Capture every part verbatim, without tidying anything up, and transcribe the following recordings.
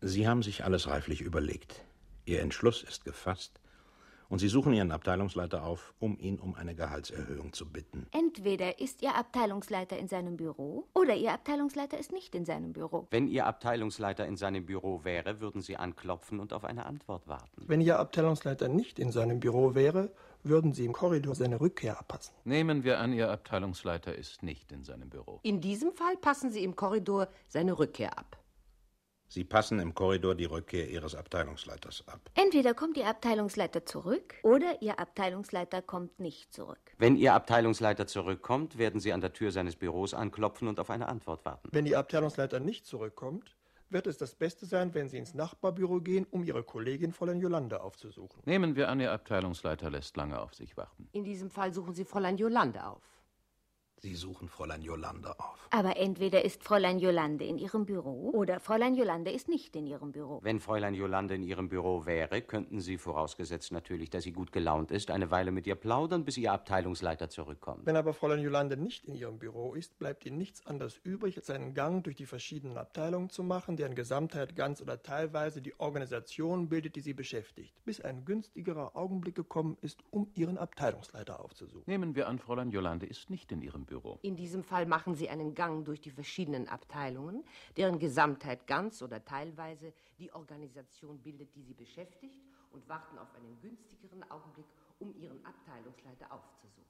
Sie haben sich alles reiflich überlegt. Ihr Entschluss ist gefasst. Und Sie suchen Ihren Abteilungsleiter auf, um ihn um eine Gehaltserhöhung zu bitten. Entweder ist Ihr Abteilungsleiter in seinem Büro oder Ihr Abteilungsleiter ist nicht in seinem Büro. Wenn Ihr Abteilungsleiter in seinem Büro wäre, würden Sie anklopfen und auf eine Antwort warten. Wenn Ihr Abteilungsleiter nicht in seinem Büro wäre, würden Sie im Korridor seine Rückkehr abpassen. Nehmen wir an, Ihr Abteilungsleiter ist nicht in seinem Büro. In diesem Fall passen Sie im Korridor seine Rückkehr ab. Sie passen im Korridor die Rückkehr Ihres Abteilungsleiters ab. Entweder kommt Ihr Abteilungsleiter zurück oder Ihr Abteilungsleiter kommt nicht zurück. Wenn Ihr Abteilungsleiter zurückkommt, werden Sie an der Tür seines Büros anklopfen und auf eine Antwort warten. Wenn Ihr Abteilungsleiter nicht zurückkommt, wird es das Beste sein, wenn Sie ins Nachbarbüro gehen, um Ihre Kollegin Fräulein Jolande aufzusuchen. Nehmen wir an, Ihr Abteilungsleiter lässt lange auf sich warten. In diesem Fall suchen Sie Fräulein Jolande auf. Sie suchen Fräulein Jolande auf. Aber entweder ist Fräulein Jolande in ihrem Büro oder Fräulein Jolande ist nicht in ihrem Büro. Wenn Fräulein Jolande in ihrem Büro wäre, könnten Sie, vorausgesetzt natürlich, dass sie gut gelaunt ist, eine Weile mit ihr plaudern, bis Ihr Abteilungsleiter zurückkommt. Wenn aber Fräulein Jolande nicht in ihrem Büro ist, bleibt Ihnen nichts anderes übrig, als einen Gang durch die verschiedenen Abteilungen zu machen, deren Gesamtheit ganz oder teilweise die Organisation bildet, die Sie beschäftigt, bis ein günstigerer Augenblick gekommen ist, um Ihren Abteilungsleiter aufzusuchen. Nehmen wir an, Fräulein Jolande ist nicht in ihrem Büro. In diesem Fall machen Sie einen Gang durch die verschiedenen Abteilungen, deren Gesamtheit ganz oder teilweise die Organisation bildet, die Sie beschäftigt, und warten auf einen günstigeren Augenblick, um Ihren Abteilungsleiter aufzusuchen.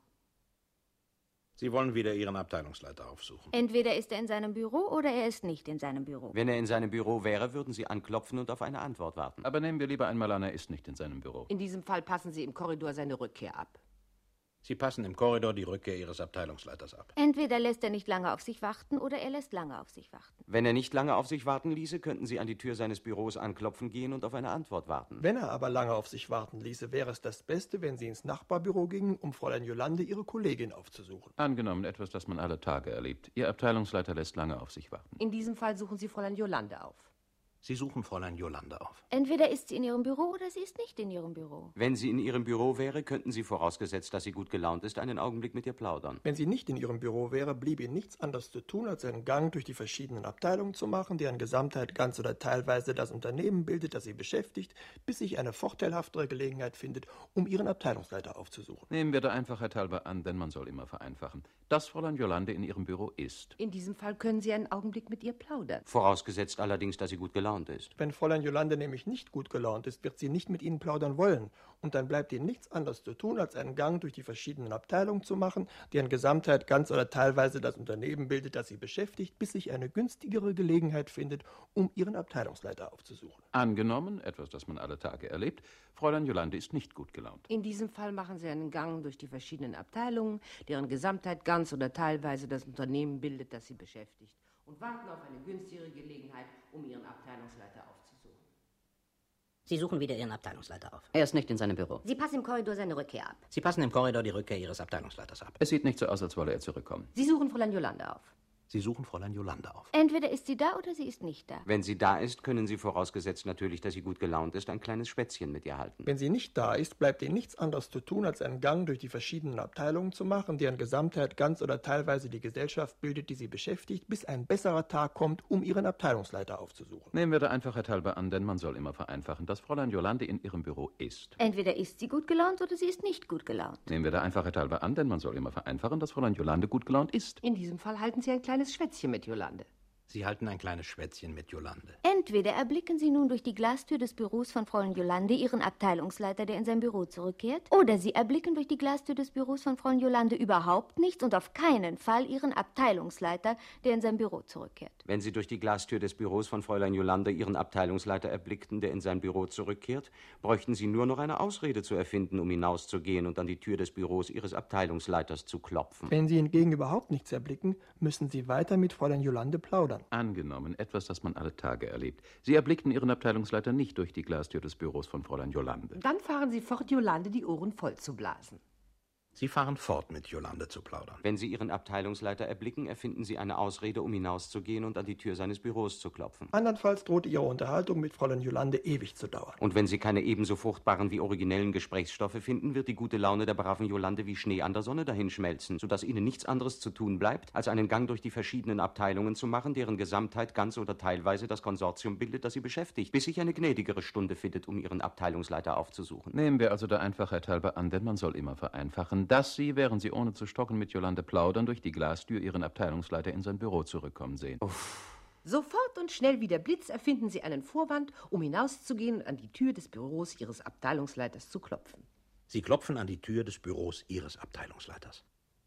Sie wollen wieder Ihren Abteilungsleiter aufsuchen. Entweder ist er in seinem Büro oder er ist nicht in seinem Büro. Wenn er in seinem Büro wäre, würden Sie anklopfen und auf eine Antwort warten. Aber nehmen wir lieber einmal an, er ist nicht in seinem Büro. In diesem Fall passen Sie im Korridor seine Rückkehr ab. Sie passen im Korridor die Rückkehr Ihres Abteilungsleiters ab. Entweder lässt er nicht lange auf sich warten oder er lässt lange auf sich warten. Wenn er nicht lange auf sich warten ließe, könnten Sie an die Tür seines Büros anklopfen gehen und auf eine Antwort warten. Wenn er aber lange auf sich warten ließe, wäre es das Beste, wenn Sie ins Nachbarbüro gingen, um Fräulein Jolande, Ihre Kollegin, aufzusuchen. Angenommen, etwas, das man alle Tage erlebt. Ihr Abteilungsleiter lässt lange auf sich warten. In diesem Fall suchen Sie Fräulein Jolande auf. Sie suchen Fräulein Jolande auf. Entweder ist sie in ihrem Büro oder sie ist nicht in ihrem Büro. Wenn sie in ihrem Büro wäre, könnten Sie, vorausgesetzt, dass sie gut gelaunt ist, einen Augenblick mit ihr plaudern. Wenn sie nicht in ihrem Büro wäre, blieb Ihnen nichts anderes zu tun, als einen Gang durch die verschiedenen Abteilungen zu machen, deren Gesamtheit ganz oder teilweise das Unternehmen bildet, das Sie beschäftigt, bis sich eine vorteilhaftere Gelegenheit findet, um Ihren Abteilungsleiter aufzusuchen. Nehmen wir der Einfachheit halber an, denn man soll immer vereinfachen, dass Fräulein Jolande in ihrem Büro ist. In diesem Fall können Sie einen Augenblick mit ihr plaudern. Vorausgesetzt allerdings, dass sie gut gelaunt ist. Wenn Fräulein Jolande nämlich nicht gut gelaunt ist, wird sie nicht mit Ihnen plaudern wollen. Und dann bleibt Ihnen nichts anderes zu tun, als einen Gang durch die verschiedenen Abteilungen zu machen, deren Gesamtheit ganz oder teilweise das Unternehmen bildet, das Sie beschäftigt, bis sich eine günstigere Gelegenheit findet, um Ihren Abteilungsleiter aufzusuchen. Angenommen, etwas, das man alle Tage erlebt, Fräulein Jolande ist nicht gut gelaunt. In diesem Fall machen Sie einen Gang durch die verschiedenen Abteilungen, deren Gesamtheit ganz oder teilweise das Unternehmen bildet, das Sie beschäftigt, und warten auf eine günstigere Gelegenheit, um Ihren Abteilungsleiter aufzusuchen. Sie suchen wieder Ihren Abteilungsleiter auf. Er ist nicht in seinem Büro. Sie passen im Korridor seine Rückkehr ab. Sie passen im Korridor die Rückkehr Ihres Abteilungsleiters ab. Es sieht nicht so aus, als wolle er zurückkommen. Sie suchen Fräulein Jolande auf. Sie suchen Fräulein Jolande auf. Entweder ist sie da oder sie ist nicht da. Wenn sie da ist, können Sie, vorausgesetzt natürlich, dass sie gut gelaunt ist, ein kleines Schwätzchen mit ihr halten. Wenn sie nicht da ist, bleibt Ihnen nichts anderes zu tun, als einen Gang durch die verschiedenen Abteilungen zu machen, deren Gesamtheit ganz oder teilweise die Gesellschaft bildet, die Sie beschäftigt, bis ein besserer Tag kommt, um Ihren Abteilungsleiter aufzusuchen. Nehmen wir der Einfachheit halber an, denn man soll immer vereinfachen, dass Fräulein Jolande in ihrem Büro ist. Entweder ist sie gut gelaunt oder sie ist nicht gut gelaunt. Nehmen wir der Einfachheit halber an, denn man soll immer vereinfachen, dass Fräulein Jolande gut gelaunt ist. In diesem Fall halten Sie ein kleines Schwätzchen mit Jolande. Sie halten ein kleines Schwätzchen mit Jolande. Entweder erblicken Sie nun durch die Glastür des Büros von Fräulein Jolande Ihren Abteilungsleiter, der in sein Büro zurückkehrt, oder Sie erblicken durch die Glastür des Büros von Fräulein Jolande überhaupt nichts und auf keinen Fall Ihren Abteilungsleiter, der in sein Büro zurückkehrt. Wenn Sie durch die Glastür des Büros von Fräulein Jolande Ihren Abteilungsleiter erblickten, der in sein Büro zurückkehrt, bräuchten Sie nur noch eine Ausrede zu erfinden, um hinauszugehen und an die Tür des Büros Ihres Abteilungsleiters zu klopfen. Wenn Sie hingegen überhaupt nichts erblicken, müssen Sie weiter mit Fräulein Jolande plaudern. Angenommen, etwas, das man alle Tage erlebt. Sie erblickten Ihren Abteilungsleiter nicht durch die Glastür des Büros von Fräulein Jolande. Dann fahren Sie fort, Jolande die Ohren voll zu blasen. Sie fahren fort, mit Jolande zu plaudern. Wenn Sie Ihren Abteilungsleiter erblicken, erfinden Sie eine Ausrede, um hinauszugehen und an die Tür seines Büros zu klopfen. Andernfalls droht Ihre Unterhaltung mit Fräulein Jolande ewig zu dauern. Und wenn Sie keine ebenso fruchtbaren wie originellen Gesprächsstoffe finden, wird die gute Laune der braven Jolande wie Schnee an der Sonne dahinschmelzen, sodass Ihnen nichts anderes zu tun bleibt, als einen Gang durch die verschiedenen Abteilungen zu machen, deren Gesamtheit ganz oder teilweise das Konsortium bildet, das Sie beschäftigt, bis sich eine gnädigere Stunde findet, um Ihren Abteilungsleiter aufzusuchen. Nehmen wir also der Einfachheit halber an, denn man soll immer vereinfachen, dass Sie, während Sie ohne zu stocken mit Jolande plaudern, durch die Glastür Ihren Abteilungsleiter in sein Büro zurückkommen sehen. Uff. Sofort und schnell wie der Blitz erfinden Sie einen Vorwand, um hinauszugehen und an die Tür des Büros Ihres Abteilungsleiters zu klopfen. Sie klopfen an die Tür des Büros Ihres Abteilungsleiters.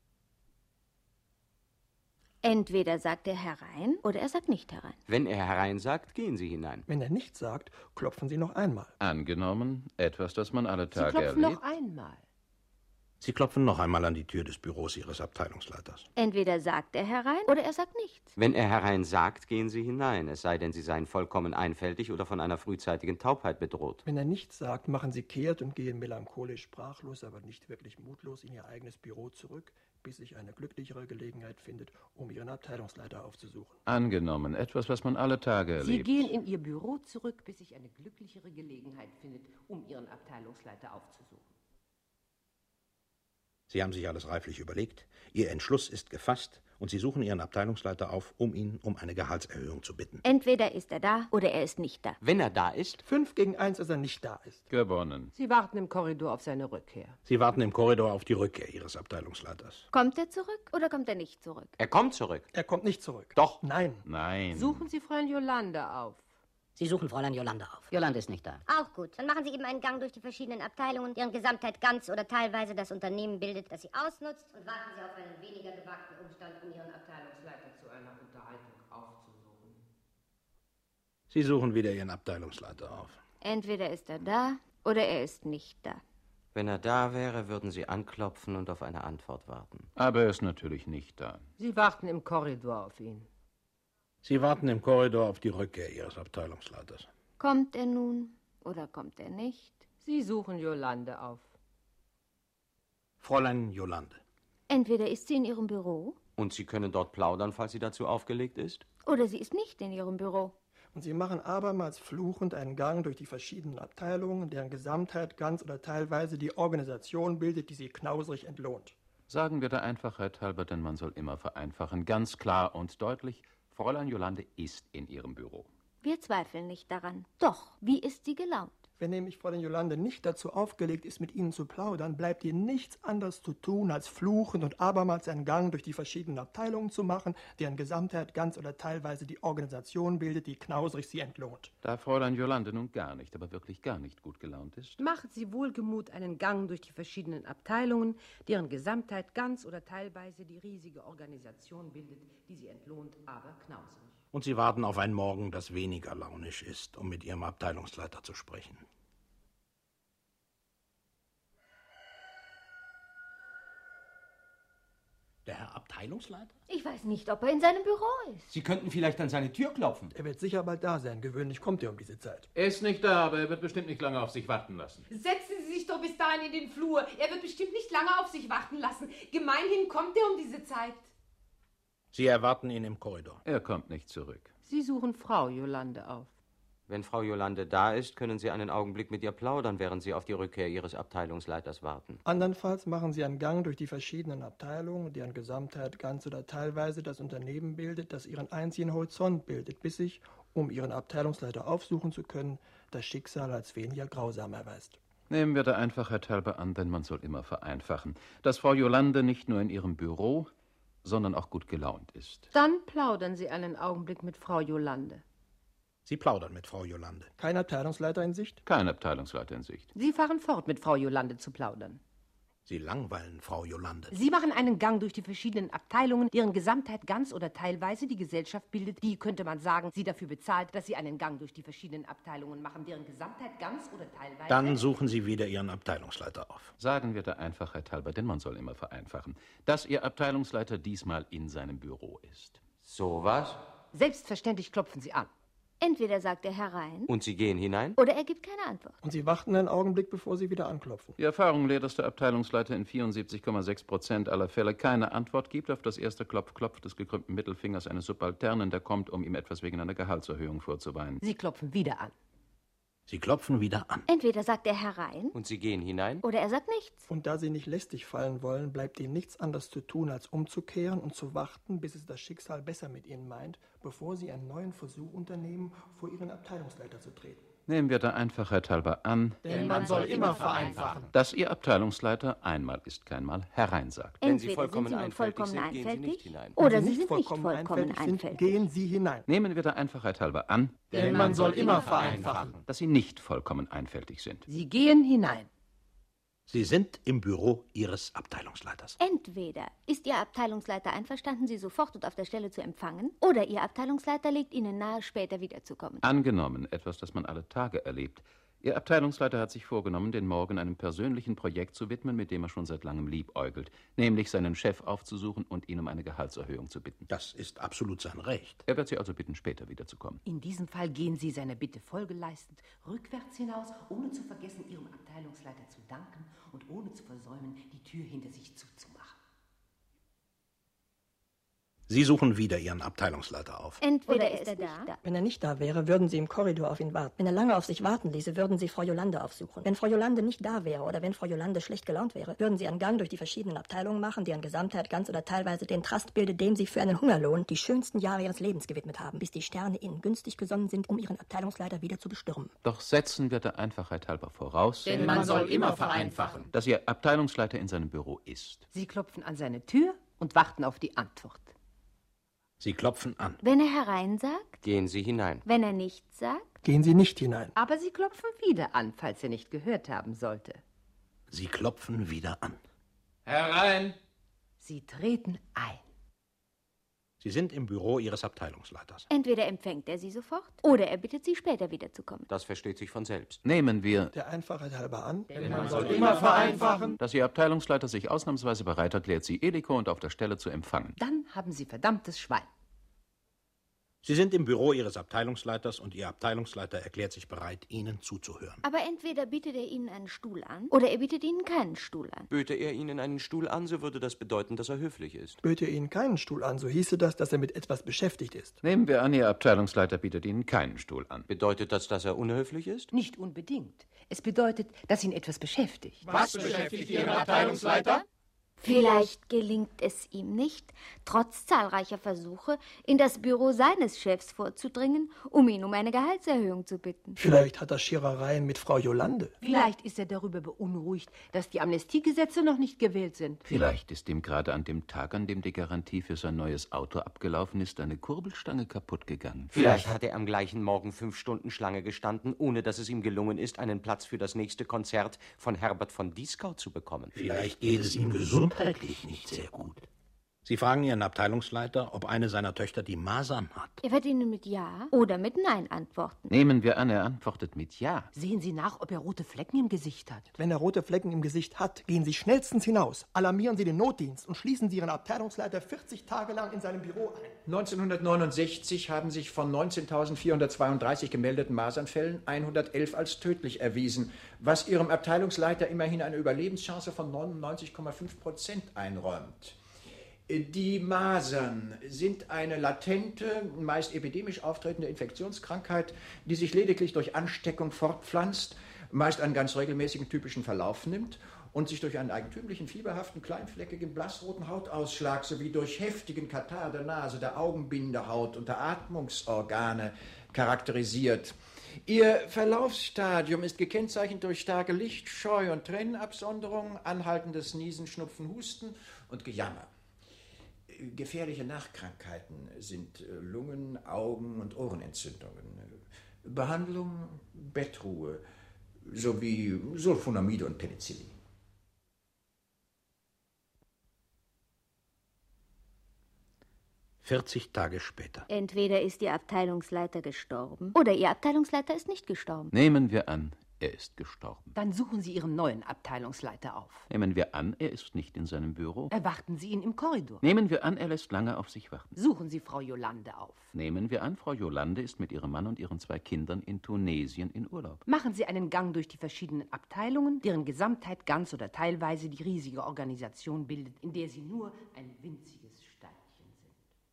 Entweder sagt er herein oder er sagt nicht herein. Wenn er herein sagt, gehen Sie hinein. Wenn er nichts sagt, klopfen Sie noch einmal. Angenommen, etwas, das man alle Sie Tage klopfen erlebt. noch einmal. Sie klopfen noch einmal an die Tür des Büros Ihres Abteilungsleiters. Entweder sagt er herein oder er sagt nichts. Wenn er herein sagt, gehen Sie hinein, es sei denn, Sie seien vollkommen einfältig oder von einer frühzeitigen Taubheit bedroht. Wenn er nichts sagt, machen Sie kehrt und gehen melancholisch sprachlos, aber nicht wirklich mutlos in Ihr eigenes Büro zurück, bis sich eine glücklichere Gelegenheit findet, um Ihren Abteilungsleiter aufzusuchen. Angenommen, etwas, was man alle Tage Sie erlebt. gehen in Ihr Büro zurück, bis sich eine glücklichere Gelegenheit findet, um Ihren Abteilungsleiter aufzusuchen. Sie haben sich alles reiflich überlegt, Ihr Entschluss ist gefasst und Sie suchen Ihren Abteilungsleiter auf, um ihn um eine Gehaltserhöhung zu bitten. Entweder ist er da oder er ist nicht da. Wenn er da ist, Fünf gegen eins, dass er nicht da ist. Gewonnen. Sie warten im Korridor auf seine Rückkehr. Sie warten im Korridor auf die Rückkehr Ihres Abteilungsleiters. Kommt er zurück oder kommt er nicht zurück? er kommt zurück. Er kommt nicht zurück. Doch. Nein. Nein. Suchen Sie Fräulein Jolande auf. Sie suchen Fräulein Jolande auf. Jolande ist nicht da. Auch gut. Dann machen Sie eben einen Gang durch die verschiedenen Abteilungen, deren Gesamtheit ganz oder teilweise das Unternehmen bildet, das Sie ausnutzt. Und warten Sie auf einen weniger gewagten Umstand, um Ihren Abteilungsleiter zu einer Unterhaltung aufzusuchen. Sie suchen wieder Ihren Abteilungsleiter auf. Entweder ist er da oder er ist nicht da. Wenn er da wäre, würden Sie anklopfen und auf eine Antwort warten. Aber er ist natürlich nicht da. Sie warten im Korridor auf ihn. Sie warten im Korridor auf die Rückkehr Ihres Abteilungsleiters. Kommt er nun oder kommt er nicht? Sie suchen Jolande auf. Fräulein Jolande. Entweder ist sie in ihrem Büro Und Sie können dort plaudern, falls sie dazu aufgelegt ist? oder sie ist nicht in ihrem Büro. Und Sie machen abermals fluchend einen Gang durch die verschiedenen Abteilungen, deren Gesamtheit ganz oder teilweise die Organisation bildet, die Sie knausrig entlohnt. Sagen wir der Einfachheit halber, denn man soll immer vereinfachen. Ganz klar und deutlich, Fräulein Jolande ist in ihrem Büro. Wir zweifeln nicht daran. Doch, wie ist sie gelaunt? Wenn nämlich Fräulein Jolande nicht dazu aufgelegt ist, mit Ihnen zu plaudern, bleibt ihr nichts anderes zu tun, als fluchend und abermals einen Gang durch die verschiedenen Abteilungen zu machen, deren Gesamtheit ganz oder teilweise die Organisation bildet, die knausrig sie entlohnt. Da Fräulein Jolande nun gar nicht, aber wirklich gar nicht gut gelaunt ist. Machen Sie wohlgemut einen Gang durch die verschiedenen Abteilungen, deren Gesamtheit ganz oder teilweise die riesige Organisation bildet, die sie entlohnt, aber knausrig. Und Sie warten auf ein Morgen, das weniger launisch ist, um mit Ihrem Abteilungsleiter zu sprechen. Der Herr Abteilungsleiter? Ich weiß nicht, ob er in seinem Büro ist. Sie könnten vielleicht an seine Tür klopfen. Er wird sicher bald da sein. Gewöhnlich kommt er um diese Zeit. Er ist nicht da, aber er wird bestimmt nicht lange auf sich warten lassen. Setzen Sie sich doch bis dahin in den Flur. Er wird bestimmt nicht lange auf sich warten lassen. Gemeinhin kommt er um diese Zeit. Sie erwarten ihn im Korridor. Er kommt nicht zurück. Sie suchen Frau Jolande auf. Wenn Frau Jolande da ist, können Sie einen Augenblick mit ihr plaudern, während Sie auf die Rückkehr Ihres Abteilungsleiters warten. Andernfalls machen Sie einen Gang durch die verschiedenen Abteilungen, deren Gesamtheit ganz oder teilweise das Unternehmen bildet, das Ihren einzigen Horizont bildet, bis sich, um Ihren Abteilungsleiter aufsuchen zu können, das Schicksal als weniger grausam erweist. Nehmen wir der Einfachheit halber an, denn man soll immer vereinfachen, dass Frau Jolande nicht nur in ihrem Büro, sondern auch gut gelaunt ist. Dann plaudern Sie einen Augenblick mit Frau Jolande. Sie plaudern mit Frau Jolande. Kein Abteilungsleiter in Sicht? Kein Abteilungsleiter in Sicht. Sie fahren fort, mit Frau Jolande zu plaudern. Sie langweilen Frau Jolande. Sie machen einen Gang durch die verschiedenen Abteilungen, deren Gesamtheit ganz oder teilweise die Gesellschaft bildet, die, könnte man sagen, Sie dafür bezahlt, dass Sie einen Gang durch die verschiedenen Abteilungen machen, deren Gesamtheit ganz oder teilweise... Dann suchen Sie wieder Ihren Abteilungsleiter auf. Sagen wir der Einfachheit halber, denn man soll immer vereinfachen, dass Ihr Abteilungsleiter diesmal in seinem Büro ist. So was? Selbstverständlich klopfen Sie an. Entweder sagt er herein. Und Sie gehen hinein? Oder er gibt keine Antwort. Und Sie warten einen Augenblick, bevor Sie wieder anklopfen. Die Erfahrung lehrt, dass der Abteilungsleiter in vierundsiebzig Komma sechs Prozent aller Fälle keine Antwort gibt auf das erste Klopf-Klopf des gekrümmten Mittelfingers eines Subalternen, der kommt, um ihm etwas wegen einer Gehaltserhöhung vorzuweinen. Sie klopfen wieder an. Sie klopfen wieder an. Entweder sagt er herein. Und Sie gehen hinein? Oder er sagt nichts. Und da Sie nicht lästig fallen wollen, bleibt Ihnen nichts anderes zu tun, als umzukehren und zu warten, bis es das Schicksal besser mit Ihnen meint, bevor Sie einen neuen Versuch unternehmen, vor Ihren Abteilungsleiter zu treten. Nehmen wir der Einfachheit halber an, Denn man soll immer vereinfachen, dass Ihr Abteilungsleiter einmal ist keinmal herein sagt. Wenn Sie Entweder vollkommen sind Sie nun einfältig vollkommen sind, gehen Sie einfältig, nicht hinein. oder Wenn Sie nicht sind nicht vollkommen einfältig sind, einfältig. gehen Sie hinein. Nehmen wir der Einfachheit halber an, Denn man soll immer vereinfachen. dass Sie nicht vollkommen einfältig sind. Sie gehen hinein. Sie sind im Büro Ihres Abteilungsleiters. Entweder ist Ihr Abteilungsleiter einverstanden, Sie sofort und auf der Stelle zu empfangen, oder Ihr Abteilungsleiter legt Ihnen nahe, später wiederzukommen. Angenommen, etwas, das man alle Tage erlebt. Ihr Abteilungsleiter hat sich vorgenommen, den Morgen einem persönlichen Projekt zu widmen, mit dem er schon seit langem liebäugelt, nämlich seinen Chef aufzusuchen und ihn um eine Gehaltserhöhung zu bitten. Das ist absolut sein Recht. Er wird Sie also bitten, später wiederzukommen. In diesem Fall gehen Sie seiner Bitte Folge leistend rückwärts hinaus, ohne zu vergessen, Ihrem Abteilungsleiter zu danken und ohne zu versäumen, die Tür hinter sich zuzumachen. Sie suchen wieder Ihren Abteilungsleiter auf. Entweder ist er da. Wenn er nicht da wäre, würden Sie im Korridor auf ihn warten. Wenn er lange auf sich warten ließe, würden Sie Frau Jolande aufsuchen. Wenn Frau Jolande nicht da wäre oder wenn Frau Jolande schlecht gelaunt wäre, würden Sie einen Gang durch die verschiedenen Abteilungen machen, deren Gesamtheit ganz oder teilweise den Trust bildet, dem Sie für einen Hungerlohn die schönsten Jahre Ihres Lebens gewidmet haben, bis die Sterne Ihnen günstig gesonnen sind, um Ihren Abteilungsleiter wieder zu bestürmen. Doch setzen wir der Einfachheit halber voraus, Denn man soll immer vereinfachen, dass Ihr Abteilungsleiter in seinem Büro ist. Sie klopfen an seine Tür und warten auf die Antwort. Sie klopfen an. Wenn er herein sagt. Gehen Sie hinein. Wenn er nichts sagt. Gehen Sie nicht hinein. Aber Sie klopfen wieder an, falls er nicht gehört haben sollte. Sie klopfen wieder an. Herein! Sie treten ein. Sie sind im Büro Ihres Abteilungsleiters. Entweder empfängt er Sie sofort, oder er bittet Sie, später wiederzukommen. Das versteht sich von selbst. Nehmen wir, Der Einfachheit halber an, Denn man soll immer vereinfachen, dass Ihr Abteilungsleiter sich ausnahmsweise bereit erklärt, Sie illico und auf der Stelle zu empfangen. Dann haben Sie verdammtes Schwein. Sie sind im Büro Ihres Abteilungsleiters und Ihr Abteilungsleiter erklärt sich bereit, Ihnen zuzuhören. Aber entweder bietet er Ihnen einen Stuhl an, oder er bietet Ihnen keinen Stuhl an. Böte er Ihnen einen Stuhl an, so würde das bedeuten, dass er höflich ist. böte Ihnen keinen Stuhl an, so hieße das, dass er mit etwas beschäftigt ist. Nehmen wir an, Ihr Abteilungsleiter bietet Ihnen keinen Stuhl an. Bedeutet das, dass er unhöflich ist? Nicht unbedingt. Es bedeutet, dass ihn etwas beschäftigt. was beschäftigt Ihren Abteilungsleiter? Vielleicht gelingt es ihm nicht, trotz zahlreicher Versuche, in das Büro seines Chefs vorzudringen, um ihn um eine Gehaltserhöhung zu bitten. Vielleicht hat er Scherereien mit Frau Jolande. Vielleicht ist er darüber beunruhigt, dass die Amnestiegesetze noch nicht gewählt sind. Vielleicht ist ihm gerade an dem Tag, an dem die Garantie für sein neues Auto abgelaufen ist, eine Kurbelstange kaputt gegangen. Vielleicht hat er am gleichen Morgen fünf Stunden Schlange gestanden, ohne dass es ihm gelungen ist, einen Platz für das nächste Konzert von Herbert von Dieskau zu bekommen. Vielleicht geht es ihm gesundheitlich nicht sehr gut. Sie fragen Ihren Abteilungsleiter, ob eine seiner Töchter die Masern hat. Er wird Ihnen mit Ja oder mit Nein antworten. Nehmen wir an, er antwortet mit Ja. Sehen Sie nach, ob er rote Flecken im Gesicht hat. Wenn er rote Flecken im Gesicht hat, gehen Sie schnellstens hinaus, alarmieren Sie den Notdienst und schließen Sie Ihren Abteilungsleiter vierzig Tage lang in seinem Büro ein. neunzehnhundertneunundsechzig haben sich von neunzehntausendvierhundertzweiunddreißig gemeldeten Masernfällen hundertelf als tödlich erwiesen, was Ihrem Abteilungsleiter immerhin eine Überlebenschance von neunundneunzig Komma fünf Prozent einräumt. Die Masern sind eine latente, meist epidemisch auftretende Infektionskrankheit, die sich lediglich durch Ansteckung fortpflanzt, meist einen ganz regelmäßigen typischen Verlauf nimmt und sich durch einen eigentümlichen, fieberhaften, kleinfleckigen, blassroten Hautausschlag sowie durch heftigen Katarrh der Nase, der Augenbindehaut und der Atmungsorgane charakterisiert. Ihr Verlaufsstadium ist gekennzeichnet durch starke Lichtscheu und Tränenabsonderung, anhaltendes Niesen, Schnupfen, Husten und Gejammer. Gefährliche Nachkrankheiten sind Lungen-, Augen- und Ohrenentzündungen. Behandlung, Bettruhe sowie Sulfonamide und Penicillin. vierzig Tage später. Entweder ist Ihr Abteilungsleiter gestorben, oder Ihr Abteilungsleiter ist nicht gestorben. Nehmen wir an, Er ist gestorben. Dann suchen Sie Ihren neuen Abteilungsleiter auf. Nehmen wir an, er ist nicht in seinem Büro. Erwarten Sie ihn im Korridor. Nehmen wir an, er lässt lange auf sich warten. Suchen Sie Frau Jolande auf. Nehmen wir an, Frau Jolande ist mit ihrem Mann und ihren zwei Kindern in Tunesien in Urlaub. Machen Sie einen Gang durch die verschiedenen Abteilungen, deren Gesamtheit ganz oder teilweise die riesige Organisation bildet, in der Sie nur ein winziges Steinchen sind.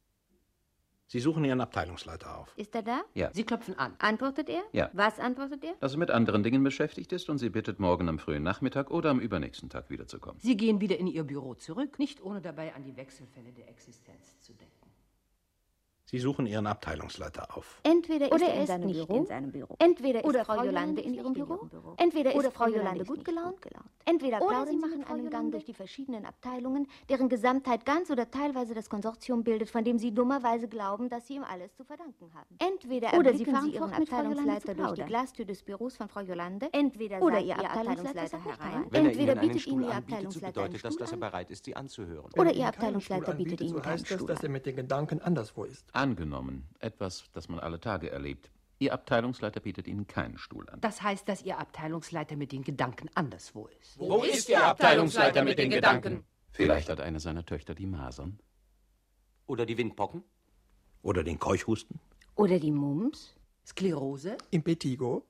Sie suchen Ihren Abteilungsleiter auf. Ist er da? Ja. Sie klopfen an. Antwortet er? Ja. Was antwortet er? Dass er mit anderen Dingen beschäftigt ist und sie bittet, morgen am frühen Nachmittag oder am übernächsten Tag wiederzukommen. Sie gehen wieder in Ihr Büro zurück, nicht ohne dabei an die Wechselfälle der Existenz zu denken. Sie suchen Ihren Abteilungsleiter auf. Entweder ist Oder er er in ist seinem nicht Büro. in seinem Büro. Entweder Oder ist Frau Frau Jolande Jolande in ist ihrem nicht in Büro. ihrem Büro. Entweder Oder ist Frau Frau Jolande Jolande gut ist gelaunt. nicht gut gelaunt. Entweder Oder plaudern sie Sie machen machen Frau einen Gang Jolande. durch die verschiedenen Abteilungen, deren Gesamtheit ganz oder teilweise das Konsortium bildet, von dem Sie dummerweise glauben, dass Sie ihm alles zu verdanken haben. Entweder Oder Sie erblicken fahren Sie Ihren fort, mit Frau Jolande Abteilungsleiter zu durch die plaudern. Glastür des Büros von Frau Jolande. Entweder Oder sagt Ihr Ihr Abteilungsleiter Abteilungsleiter sagt nicht herein. herein. Wenn er Entweder Ihnen einen bietet Ihnen Stuhl Ihr anbietet, so Abteilungsleiter einen bedeutet das, Stuhl dass er an. bereit ist, Sie anzuhören. Wenn Oder er Ihr Ihnen keinen Abteilungsleiter Stuhl bietet anbietet, Ihnen so keinen heißt das, Stuhl dass an. er mit den Gedanken anderswo ist. Angenommen, etwas, das man alle Tage erlebt. Ihr Abteilungsleiter bietet Ihnen keinen Stuhl an. Das heißt, dass Ihr Abteilungsleiter mit den Gedanken anderswo ist. Wo ist Ihr Abteilungsleiter mit den Gedanken? Vielleicht hat eine seiner Töchter die Masern. Oder die Windpocken? Oder den Keuchhusten? Oder die Mumps? Sklerose? Impetigo?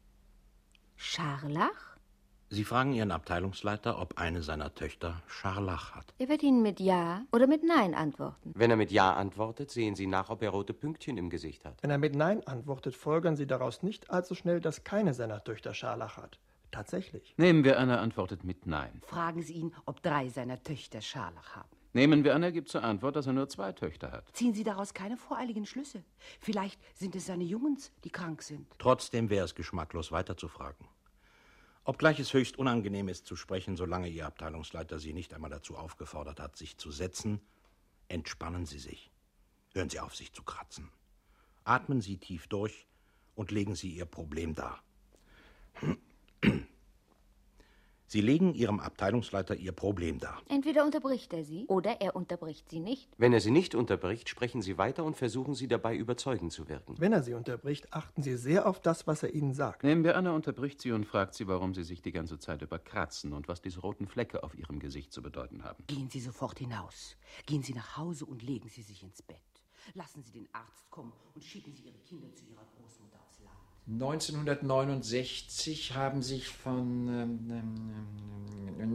Scharlach? Sie fragen Ihren Abteilungsleiter, ob eine seiner Töchter Scharlach hat. Er wird Ihnen mit Ja oder mit Nein antworten. Wenn er mit Ja antwortet, sehen Sie nach, ob er rote Pünktchen im Gesicht hat. Wenn er mit Nein antwortet, folgern Sie daraus nicht allzu schnell, dass keine seiner Töchter Scharlach hat. Tatsächlich. Nehmen wir an, er antwortet mit Nein. Fragen Sie ihn, ob drei seiner Töchter Scharlach haben. Nehmen wir an, er gibt zur Antwort, dass er nur zwei Töchter hat. Ziehen Sie daraus keine voreiligen Schlüsse. Vielleicht sind es seine Jungens, die krank sind. Trotzdem wäre es geschmacklos, weiterzufragen. Obgleich es höchst unangenehm ist zu sprechen, solange Ihr Abteilungsleiter Sie nicht einmal dazu aufgefordert hat, sich zu setzen, entspannen Sie sich. Hören Sie auf, sich zu kratzen. Atmen Sie tief durch und legen Sie Ihr Problem dar. Sie legen Ihrem Abteilungsleiter Ihr Problem dar. Entweder unterbricht er Sie oder er unterbricht Sie nicht. Wenn er Sie nicht unterbricht, sprechen Sie weiter und versuchen Sie dabei überzeugend zu wirken. Wenn er Sie unterbricht, achten Sie sehr auf das, was er Ihnen sagt. Nehmen wir an, er unterbricht Sie und fragt Sie, warum Sie sich die ganze Zeit über kratzen und was diese roten Flecke auf Ihrem Gesicht zu bedeuten haben. Gehen Sie sofort hinaus. Gehen Sie nach Hause und legen Sie sich ins Bett. Lassen Sie den Arzt kommen und schicken Sie Ihre Kinder zu Ihrer Großmutter aufs Land. neunzehnhundertneunundsechzig haben sich von ähm, ähm,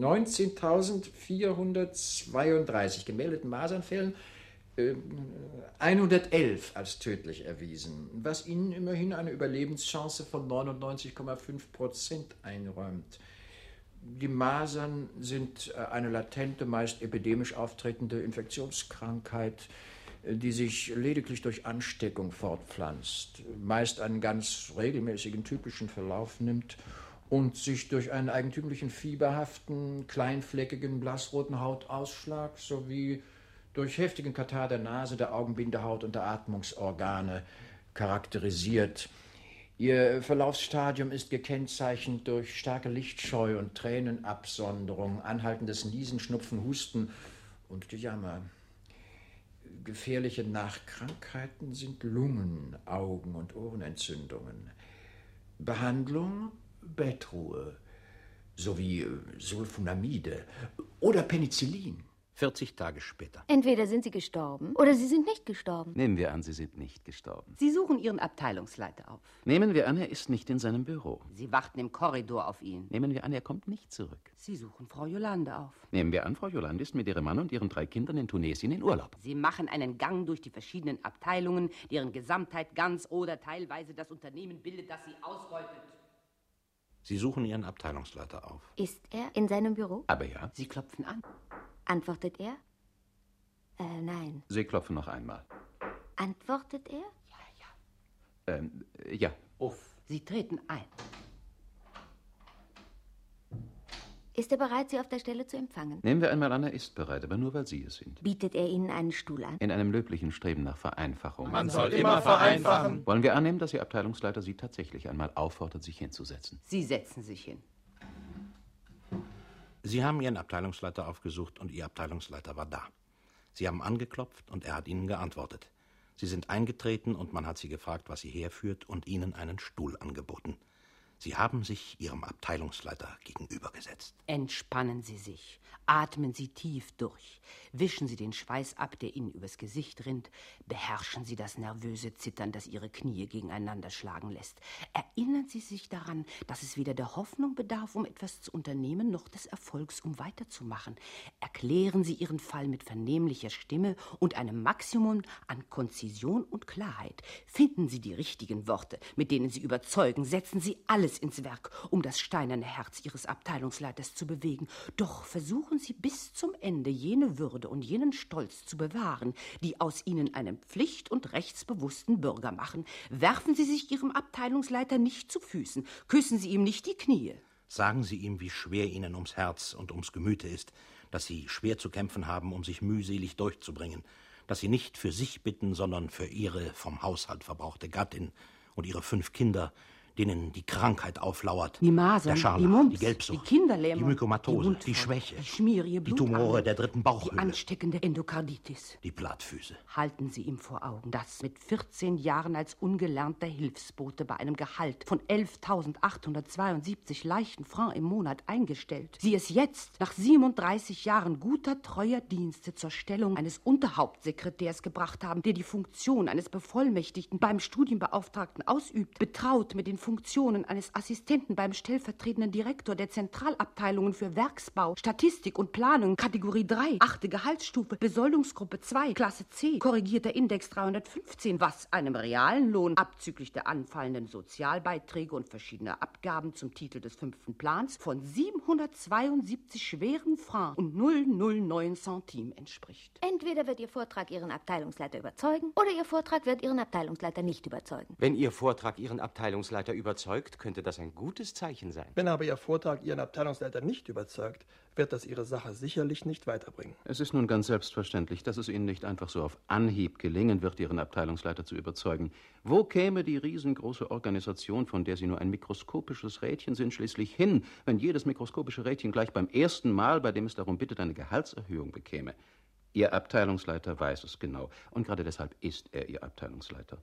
neunzehntausendvierhundertzweiunddreißig gemeldeten Masernfällen äh, hundertelf als tödlich erwiesen, was ihnen immerhin eine Überlebenschance von neunundneunzig Komma fünf Prozent einräumt. Die Masern sind eine latente, meist epidemisch auftretende Infektionskrankheit, die sich lediglich durch Ansteckung fortpflanzt, meist einen ganz regelmäßigen, typischen Verlauf nimmt und sich durch einen eigentümlichen fieberhaften, kleinfleckigen, blassroten Hautausschlag sowie durch heftigen Katarrh der Nase, der Augenbindehaut und der Atmungsorgane charakterisiert. Ihr Verlaufsstadium ist gekennzeichnet durch starke Lichtscheu und Tränenabsonderung, anhaltendes Niesen, Schnupfen, Husten und Gejammer. Gefährliche Nachkrankheiten sind Lungen-, Augen- und Ohrenentzündungen. Behandlung Bettruhe sowie Sulfonamide oder Penicillin. vierzig Tage später. Entweder sind Sie gestorben oder Sie sind nicht gestorben. Nehmen wir an, Sie sind nicht gestorben. Sie suchen Ihren Abteilungsleiter auf. Nehmen wir an, er ist nicht in seinem Büro. Sie warten im Korridor auf ihn. Nehmen wir an, er kommt nicht zurück. Sie suchen Frau Jolande auf. Nehmen wir an, Frau Jolande ist mit ihrem Mann und ihren drei Kindern in Tunesien in Urlaub. Sie machen einen Gang durch die verschiedenen Abteilungen, deren Gesamtheit ganz oder teilweise das Unternehmen bildet, das sie ausbeutet. Sie suchen Ihren Abteilungsleiter auf. Ist er in seinem Büro? Aber ja. Sie klopfen an. Antwortet er? Äh, nein. Sie klopfen noch einmal. Antwortet er? Ja, ja. Ähm, ja. Uff. Sie treten ein. Ist er bereit, Sie auf der Stelle zu empfangen? Nehmen wir einmal an, er ist bereit, aber nur, weil Sie es sind. Bietet er Ihnen einen Stuhl an? In einem löblichen Streben nach Vereinfachung. Man soll immer vereinfachen. Wollen wir annehmen, dass Ihr Abteilungsleiter Sie tatsächlich einmal auffordert, sich hinzusetzen? Sie setzen sich hin. Sie haben Ihren Abteilungsleiter aufgesucht und Ihr Abteilungsleiter war da. Sie haben angeklopft und er hat Ihnen geantwortet. Sie sind eingetreten und man hat Sie gefragt, was Sie herführt und Ihnen einen Stuhl angeboten. Sie haben sich Ihrem Abteilungsleiter gegenübergesetzt. Entspannen Sie sich. Atmen Sie tief durch. Wischen Sie den Schweiß ab, der Ihnen übers Gesicht rinnt. Beherrschen Sie das nervöse Zittern, das Ihre Knie gegeneinander schlagen lässt. Erinnern Sie sich daran, dass es weder der Hoffnung bedarf, um etwas zu unternehmen, noch des Erfolgs, um weiterzumachen. Erklären Sie Ihren Fall mit vernehmlicher Stimme und einem Maximum an Konzision und Klarheit. Finden Sie die richtigen Worte, mit denen Sie überzeugen. Setzen Sie alles ins Werk, um das steinerne Herz Ihres Abteilungsleiters zu bewegen. Doch versuchen Sie bis zum Ende jene Würde und jenen Stolz zu bewahren, die aus Ihnen einen pflicht- und rechtsbewussten Bürger machen. Werfen Sie sich Ihrem Abteilungsleiter nicht zu Füßen. Küssen Sie ihm nicht die Knie. Sagen Sie ihm, wie schwer Ihnen ums Herz und ums Gemüte ist, dass Sie schwer zu kämpfen haben, um sich mühselig durchzubringen, dass Sie nicht für sich bitten, sondern für Ihre vom Haushalt verbrauchte Gattin und Ihre fünf Kinder, denen die Krankheit auflauert. Die Masern, der Scharlach, die Mumps, die Gelbsucht, die Kinderlähmung, die Mykomatose, die, die Schwäche, die schmierige die Tumore der dritten die Bauchhöhle, ansteckende Endokarditis. die Plattfüße. Halten Sie ihm vor Augen, dass mit vierzehn Jahren als ungelernter Hilfsbote bei einem Gehalt von elftausendachthundertzweiundsiebzig leichten Francs im Monat eingestellt, Sie es jetzt nach siebenunddreißig Jahren guter, treuer Dienste zur Stellung eines Unterhauptsekretärs gebracht haben, der die Funktion eines Bevollmächtigten beim Studienbeauftragten ausübt, betraut mit den Funktionen eines Assistenten beim stellvertretenden Direktor der Zentralabteilungen für Werksbau, Statistik und Planung, Kategorie drei, achte Gehaltsstufe, Besoldungsgruppe zwei, Klasse C, korrigierter Index dreihundertfünfzehn, was einem realen Lohn abzüglich der anfallenden Sozialbeiträge und verschiedener Abgaben zum Titel des fünften Plans von siebenhundertzweiundsiebzig schweren Francs und null Komma null neun Centime entspricht. Entweder wird Ihr Vortrag Ihren Abteilungsleiter überzeugen, oder Ihr Vortrag wird Ihren Abteilungsleiter nicht überzeugen. Wenn Ihr Vortrag Ihren Abteilungsleiter überzeugt, könnte das ein gutes Zeichen sein. Wenn aber Ihr Vortrag Ihren Abteilungsleiter nicht überzeugt, wird das Ihre Sache sicherlich nicht weiterbringen. Es ist nun ganz selbstverständlich, dass es Ihnen nicht einfach so auf Anhieb gelingen wird, Ihren Abteilungsleiter zu überzeugen. Wo käme die riesengroße Organisation, von der Sie nur ein mikroskopisches Rädchen sind, schließlich hin, wenn jedes mikroskopische Rädchen gleich beim ersten Mal, bei dem es darum bittet, eine Gehaltserhöhung bekäme? Ihr Abteilungsleiter weiß es genau. Und gerade deshalb ist er Ihr Abteilungsleiter.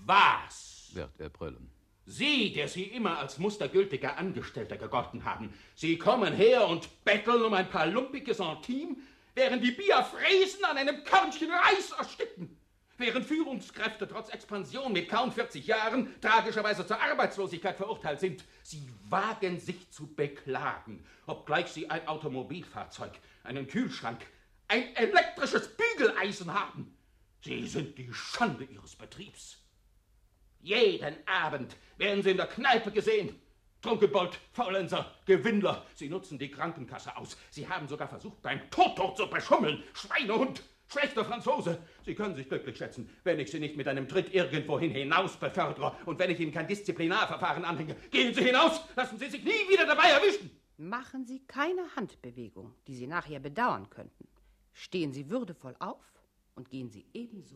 Was? Wird er brüllen. Sie, der Sie immer als mustergültiger Angestellter gegolten haben, Sie kommen her und betteln um ein paar lumpige Centime, während die Bierfräsen an einem Körnchen Reis ersticken. Während Führungskräfte trotz Expansion mit kaum vierzig Jahren tragischerweise zur Arbeitslosigkeit verurteilt sind. Sie wagen sich zu beklagen, obgleich Sie ein Automobilfahrzeug, einen Kühlschrank, ein elektrisches Bügeleisen haben. Sie sind die Schande Ihres Betriebs. Jeden Abend werden Sie in der Kneipe gesehen. Trunkenbold, Faulenzer, Gewinnler. Sie nutzen die Krankenkasse aus. Sie haben sogar versucht, beim Toto zu beschummeln. Schweinehund, schlechter Franzose. Sie können sich glücklich schätzen, wenn ich Sie nicht mit einem Tritt irgendwohin hinaus befördere und wenn ich Ihnen kein Disziplinarverfahren anhänge. Gehen Sie hinaus, lassen Sie sich nie wieder dabei erwischen. Machen Sie keine Handbewegung, die Sie nachher bedauern könnten. Stehen Sie würdevoll auf und gehen Sie ebenso.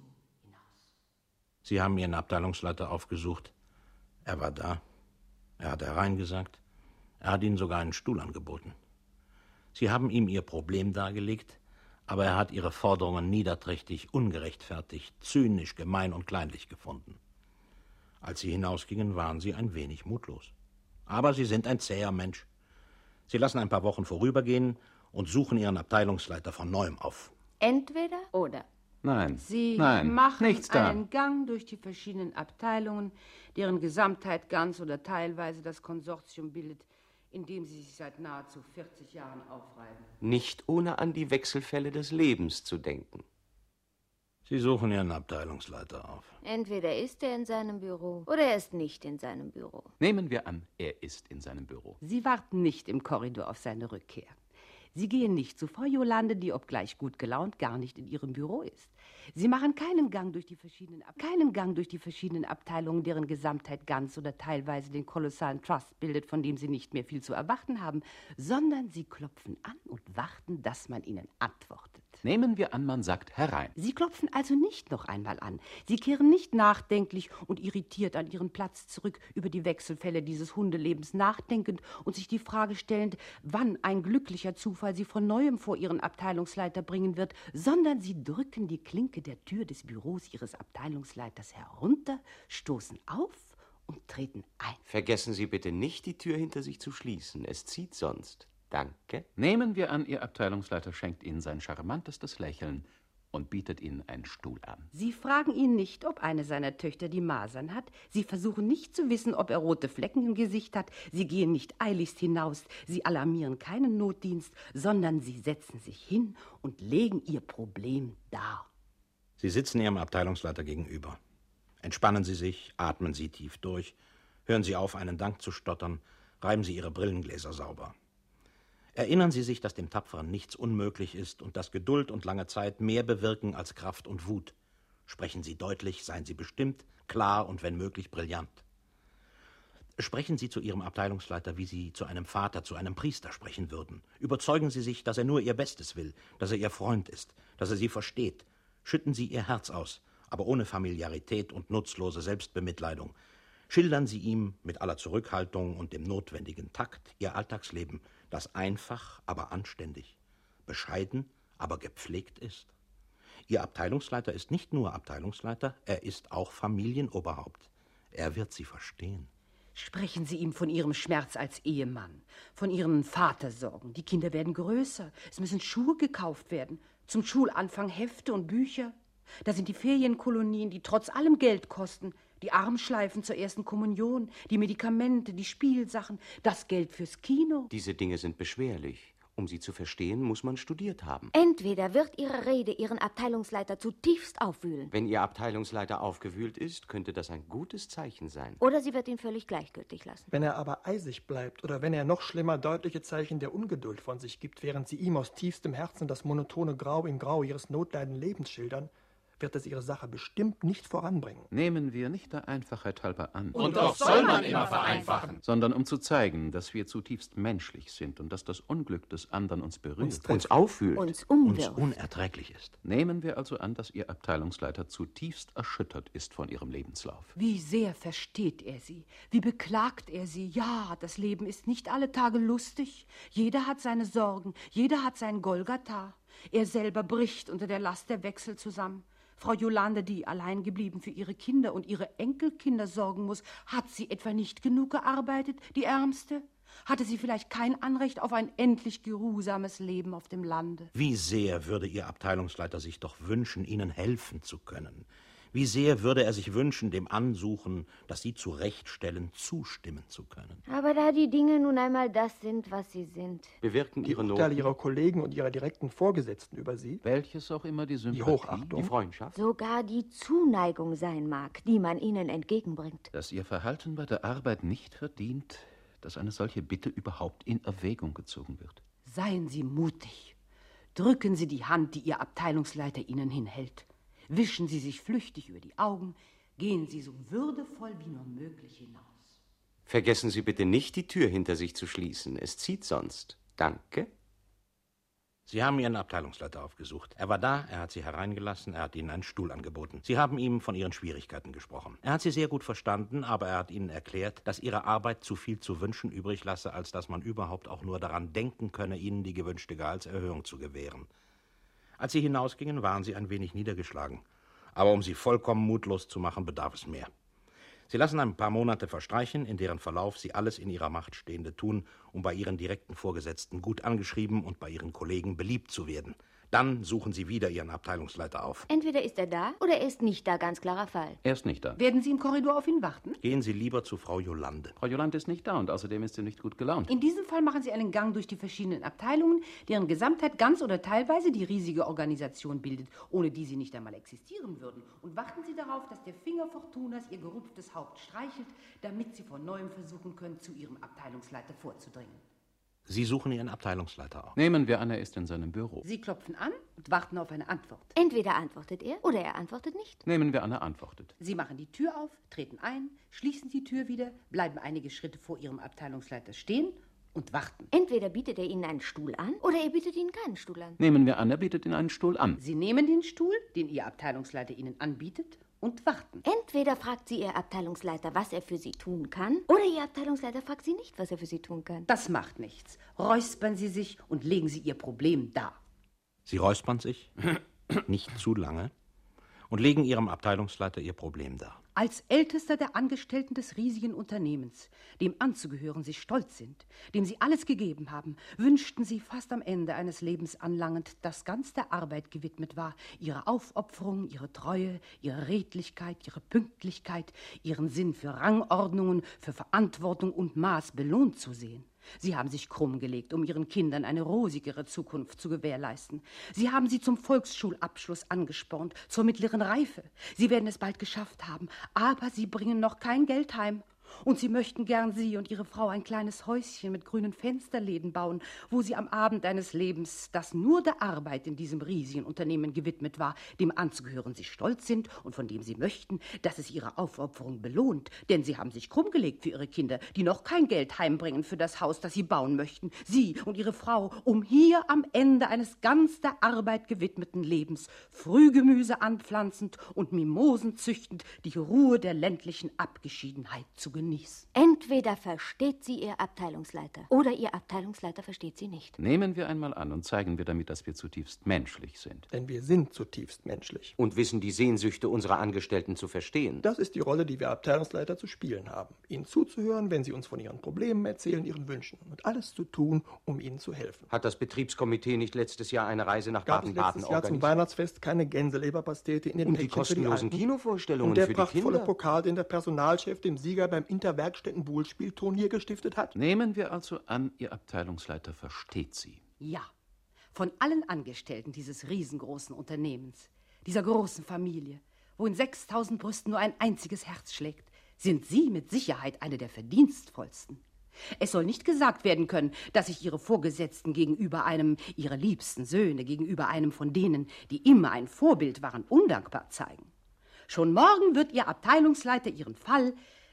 Sie haben Ihren Abteilungsleiter aufgesucht. Er war da. Er hat hereingesagt. Er hat Ihnen sogar einen Stuhl angeboten. Sie haben ihm Ihr Problem dargelegt, aber er hat Ihre Forderungen niederträchtig, ungerechtfertigt, zynisch, gemein und kleinlich gefunden. Als Sie hinausgingen, waren Sie ein wenig mutlos. Aber Sie sind ein zäher Mensch. Sie lassen ein paar Wochen vorübergehen und suchen Ihren Abteilungsleiter von neuem auf. Entweder oder. Nein, Sie nein, machen nichts da. einen Gang durch die verschiedenen Abteilungen, deren Gesamtheit ganz oder teilweise das Konsortium bildet, in dem Sie sich seit nahezu vierzig Jahren aufreiben. Nicht ohne an die Wechselfälle des Lebens zu denken. Sie suchen Ihren Abteilungsleiter auf. Entweder ist er in seinem Büro oder er ist nicht in seinem Büro. Nehmen wir an, er ist in seinem Büro. Sie warten nicht im Korridor auf seine Rückkehr. Sie gehen nicht zu Frau Jolande, die, obgleich gut gelaunt, gar nicht in ihrem Büro ist. Sie machen keinen Gang durch die verschiedenen, Ab- keinen Gang durch die verschiedenen Abteilungen, deren Gesamtheit ganz oder teilweise den kolossalen Trust bildet, von dem Sie nicht mehr viel zu erwarten haben, sondern Sie klopfen an und warten, dass man Ihnen antwortet. Nehmen wir an, man sagt herein. Sie klopfen also nicht noch einmal an. Sie kehren nicht nachdenklich und irritiert an Ihren Platz zurück, über die Wechselfälle dieses Hundelebens nachdenkend und sich die Frage stellend, wann ein glücklicher Zufall Sie von Neuem vor Ihren Abteilungsleiter bringen wird, sondern Sie drücken die Klinke der Tür des Büros Ihres Abteilungsleiters herunter, stoßen auf und treten ein. Vergessen Sie bitte nicht, die Tür hinter sich zu schließen. Es zieht sonst. Danke. Nehmen wir an, Ihr Abteilungsleiter schenkt Ihnen sein charmantestes Lächeln und bietet Ihnen einen Stuhl an. Sie fragen ihn nicht, ob eine seiner Töchter die Masern hat. Sie versuchen nicht zu wissen, ob er rote Flecken im Gesicht hat. Sie gehen nicht eiligst hinaus. Sie alarmieren keinen Notdienst, sondern sie setzen sich hin und legen ihr Problem dar. Sie sitzen Ihrem Abteilungsleiter gegenüber. Entspannen Sie sich, atmen Sie tief durch, hören Sie auf, einen Dank zu stottern, reiben Sie Ihre Brillengläser sauber. Erinnern Sie sich, dass dem Tapferen nichts unmöglich ist und dass Geduld und lange Zeit mehr bewirken als Kraft und Wut. Sprechen Sie deutlich, seien Sie bestimmt, klar und wenn möglich brillant. Sprechen Sie zu Ihrem Abteilungsleiter, wie Sie zu einem Vater, zu einem Priester sprechen würden. Überzeugen Sie sich, dass er nur Ihr Bestes will, dass er Ihr Freund ist, dass er Sie versteht. Schütten Sie Ihr Herz aus, aber ohne Familiarität und nutzlose Selbstbemitleidung. Schildern Sie ihm mit aller Zurückhaltung und dem notwendigen Takt Ihr Alltagsleben, das einfach, aber anständig, bescheiden, aber gepflegt ist. Ihr Abteilungsleiter ist nicht nur Abteilungsleiter, er ist auch Familienoberhaupt. Er wird Sie verstehen. Sprechen Sie ihm von Ihrem Schmerz als Ehemann, von Ihren Vatersorgen. Die Kinder werden größer, es müssen Schuhe gekauft werden, zum Schulanfang Hefte und Bücher. Da sind die Ferienkolonien, die trotz allem Geld kosten, die Armschleifen zur ersten Kommunion, die Medikamente, die Spielsachen, das Geld fürs Kino. Diese Dinge sind beschwerlich. Um sie zu verstehen, muss man studiert haben. Entweder wird Ihre Rede Ihren Abteilungsleiter zutiefst aufwühlen. Wenn Ihr Abteilungsleiter aufgewühlt ist, könnte das ein gutes Zeichen sein. Oder sie wird ihn völlig gleichgültig lassen. Wenn er aber eisig bleibt oder wenn er noch schlimmer deutliche Zeichen der Ungeduld von sich gibt, während Sie ihm aus tiefstem Herzen das monotone Grau in Grau Ihres notleidenden Lebens schildern, wird es Ihre Sache bestimmt nicht voranbringen. Nehmen wir nicht der Einfachheit halber an. Und doch soll man immer vereinfachen. Sondern um zu zeigen, dass wir zutiefst menschlich sind und dass das Unglück des anderen uns berührt. Uns, uns auffühlt. Uns umwirft. Uns unerträglich ist. Nehmen wir also an, dass Ihr Abteilungsleiter zutiefst erschüttert ist von Ihrem Lebenslauf. Wie sehr versteht er Sie? Wie beklagt er Sie? Ja, das Leben ist nicht alle Tage lustig. Jeder hat seine Sorgen, jeder hat sein Golgatha. Er selber bricht unter der Last der Wechsel zusammen. Frau Jolande, die allein geblieben für ihre Kinder und ihre Enkelkinder sorgen muss, hat sie etwa nicht genug gearbeitet, die Ärmste? Hatte sie vielleicht kein Anrecht auf ein endlich geruhsames Leben auf dem Lande? Wie sehr würde Ihr Abteilungsleiter sich doch wünschen, Ihnen helfen zu können. Wie sehr würde er sich wünschen, dem Ansuchen, das Sie zurechtstellen, zustimmen zu können. Aber da die Dinge nun einmal das sind, was sie sind. Bewirken Die Ihre Urteile Noten, Ihrer Kollegen und Ihrer direkten Vorgesetzten über Sie, Welches auch immer die Sympathie, die Hochachtung, die Freundschaft, Sogar die Zuneigung sein mag, die man ihnen entgegenbringt. dass Ihr Verhalten bei der Arbeit nicht verdient, dass eine solche Bitte überhaupt in Erwägung gezogen wird. Seien Sie mutig. Drücken Sie die Hand, die Ihr Abteilungsleiter Ihnen hinhält. Wischen Sie sich flüchtig über die Augen. Gehen Sie so würdevoll wie nur möglich hinaus. vergessen Sie bitte nicht, die Tür hinter sich zu schließen. Es zieht sonst. Danke. Sie haben Ihren Abteilungsleiter aufgesucht. Er war da, er hat Sie hereingelassen, er hat Ihnen einen Stuhl angeboten. Sie haben ihm von Ihren Schwierigkeiten gesprochen. Er hat Sie sehr gut verstanden, aber er hat Ihnen erklärt, dass Ihre Arbeit zu viel zu wünschen übrig lasse, als dass man überhaupt auch nur daran denken könne, Ihnen die gewünschte Gehaltserhöhung zu gewähren. Als Sie hinausgingen, waren Sie ein wenig niedergeschlagen. Aber um Sie vollkommen mutlos zu machen, bedarf es mehr. Sie lassen ein paar Monate verstreichen, in deren Verlauf Sie alles in Ihrer Macht Stehende tun, um bei Ihren direkten Vorgesetzten gut angeschrieben und bei Ihren Kollegen beliebt zu werden. Dann suchen Sie wieder Ihren Abteilungsleiter auf. Entweder ist er da oder er ist nicht da, ganz klarer Fall. Er ist nicht da. Werden Sie im Korridor auf ihn warten? Gehen Sie lieber zu Frau Jolande. Frau Jolande ist nicht da und außerdem ist sie nicht gut gelaunt. In diesem Fall machen Sie einen Gang durch die verschiedenen Abteilungen, deren Gesamtheit ganz oder teilweise die riesige Organisation bildet, ohne die sie nicht einmal existieren würden. Und warten Sie darauf, dass der Finger Fortunas Ihr gerupftes Haupt streichelt, damit Sie von Neuem versuchen können, zu Ihrem Abteilungsleiter vorzudringen. Sie suchen Ihren Abteilungsleiter auf. Nehmen wir an, er ist in seinem Büro. Sie klopfen an und warten auf eine Antwort. Entweder antwortet er oder er antwortet nicht. Nehmen wir an, er antwortet. Sie machen die Tür auf, treten ein, schließen die Tür wieder, bleiben einige Schritte vor Ihrem Abteilungsleiter stehen und warten. Entweder bietet er Ihnen einen Stuhl an oder er bietet Ihnen keinen Stuhl an. Nehmen wir an, er bietet Ihnen einen Stuhl an. Sie nehmen den Stuhl, den Ihr Abteilungsleiter Ihnen anbietet, und warten. Entweder fragt Sie Ihr Abteilungsleiter, was er für Sie tun kann, oder Ihr Abteilungsleiter fragt Sie nicht, was er für Sie tun kann. Das macht nichts. Räuspern Sie sich und legen Sie Ihr Problem dar. Sie räuspern sich, nicht zu lange, und legen Ihrem Abteilungsleiter Ihr Problem dar. Als Ältester der Angestellten des riesigen Unternehmens, dem anzugehören sie stolz sind, dem sie alles gegeben haben, wünschten sie fast am Ende eines Lebens anlangend, das ganz der Arbeit gewidmet war, ihre Aufopferung, ihre Treue, ihre Redlichkeit, ihre Pünktlichkeit, ihren Sinn für Rangordnungen, für Verantwortung und Maß belohnt zu sehen. Sie haben sich krumm gelegt, um ihren Kindern eine rosigere Zukunft zu gewährleisten. Sie haben sie zum Volksschulabschluss angespornt, zur mittleren Reife. Sie werden es bald geschafft haben, aber sie bringen noch kein Geld heim. Und sie möchten gern Sie und Ihre Frau ein kleines Häuschen mit grünen Fensterläden bauen, wo Sie am Abend eines Lebens, das nur der Arbeit in diesem riesigen Unternehmen gewidmet war, dem anzugehören Sie stolz sind und von dem Sie möchten, dass es Ihre Aufopferung belohnt. Denn Sie haben sich krumm gelegt für Ihre Kinder, die noch kein Geld heimbringen für das Haus, das Sie bauen möchten. Sie und Ihre Frau, um hier am Ende eines ganz der Arbeit gewidmeten Lebens Frühgemüse anpflanzend und Mimosen züchtend die Ruhe der ländlichen Abgeschiedenheit zu genießen. Entweder versteht sie Ihr Abteilungsleiter oder Ihr Abteilungsleiter versteht sie nicht. Nehmen wir einmal an und zeigen wir damit, dass wir zutiefst menschlich sind. Denn wir sind zutiefst menschlich. Und wissen die Sehnsüchte unserer Angestellten zu verstehen. Das ist die Rolle, die wir Abteilungsleiter zu spielen haben. Ihnen zuzuhören, wenn sie uns von ihren Problemen erzählen, ihren Wünschen. Und alles zu tun, um ihnen zu helfen. Hat das Betriebskomitee nicht letztes Jahr eine Reise nach Baden-Baden organisiert? Gab es letztes Jahr zum Weihnachtsfest keine Gänseleberpastete in den Und die kostenlosen Kinovorstellungen und der für die prachtvolle Kinder? Pokal, den der Personalchef dem Sieger beim Interwerkstätten-Buhlspielturnier gestiftet hat? Nehmen wir also an, Ihr Abteilungsleiter versteht Sie. Ja, von allen Angestellten dieses riesengroßen Unternehmens, dieser großen Familie, wo in sechstausend Brüsten nur ein einziges Herz schlägt, sind Sie mit Sicherheit eine der verdienstvollsten. Es soll nicht gesagt werden können, dass sich Ihre Vorgesetzten gegenüber einem, Ihre liebsten Söhne, gegenüber einem von denen, die immer ein Vorbild waren, undankbar zeigen. Schon morgen wird Ihr Abteilungsleiter Ihren Fall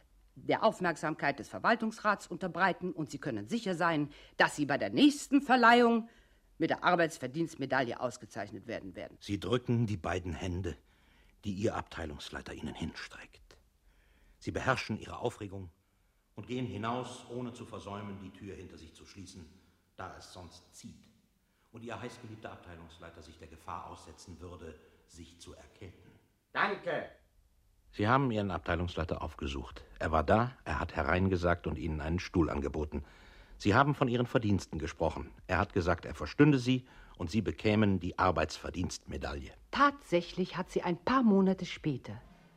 der Aufmerksamkeit des Verwaltungsrats unterbreiten und Sie können sicher sein, dass Sie bei der nächsten Verleihung mit der Arbeitsverdienstmedaille ausgezeichnet werden werden. Sie drücken die beiden Hände, die Ihr Abteilungsleiter Ihnen hinstreckt. Sie beherrschen Ihre Aufregung und gehen hinaus, ohne zu versäumen, die Tür hinter sich zu schließen, da es sonst zieht und Ihr heißgeliebter Abteilungsleiter sich der Gefahr aussetzen würde, sich zu erkälten. Danke. Sie haben Ihren Abteilungsleiter aufgesucht. Er war da, er hat hereingesagt und Ihnen einen Stuhl angeboten. Sie haben von Ihren Verdiensten gesprochen. Er hat gesagt, er verstünde Sie und Sie bekämen die Arbeitsverdienstmedaille. Tatsächlich hat sie ein paar Monate später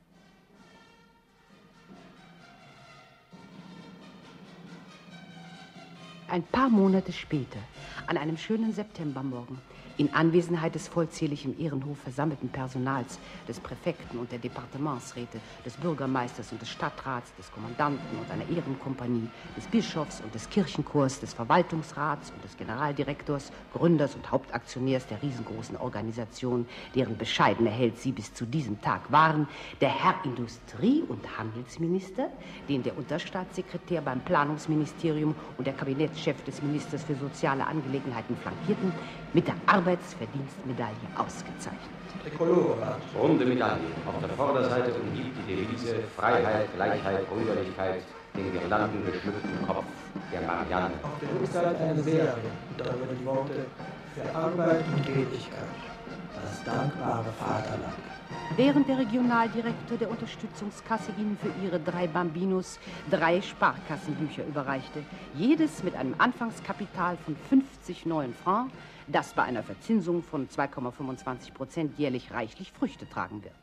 Ein paar Monate später, an einem schönen Septembermorgen, in Anwesenheit des vollzählig im Ehrenhof versammelten Personals, des Präfekten und der Departementsräte, des Bürgermeisters und des Stadtrats, des Kommandanten und einer Ehrenkompanie, des Bischofs und des Kirchenchors, des Verwaltungsrats und des Generaldirektors, Gründers und Hauptaktionärs der riesengroßen Organisation, deren bescheidene Held sie bis zu diesem Tag waren, der Herr Industrie- und Handelsminister, den der Unterstaatssekretär beim Planungsministerium und der Kabinettschef des Ministers für soziale Angelegenheiten flankierten, mit der Arbeitsverdienstmedaille ausgezeichnet. Runde Medaille. Auf der Vorderseite umgibt die Devise Freiheit, Gleichheit, Brüderlichkeit den Girlanden geschmückten Kopf der Marianne. Auf der Rückseite eine Serie und darüber die Worte für Arbeit und Tätigkeit. Das dankbare Vaterland. Während der Regionaldirektor der Unterstützungskasse Ihnen für Ihre drei Bambinos drei Sparkassenbücher überreichte, jedes mit einem Anfangskapital von fünfzig neuen Francs, das bei einer Verzinsung von zwei Komma fünfundzwanzig Prozent jährlich reichlich Früchte tragen wird.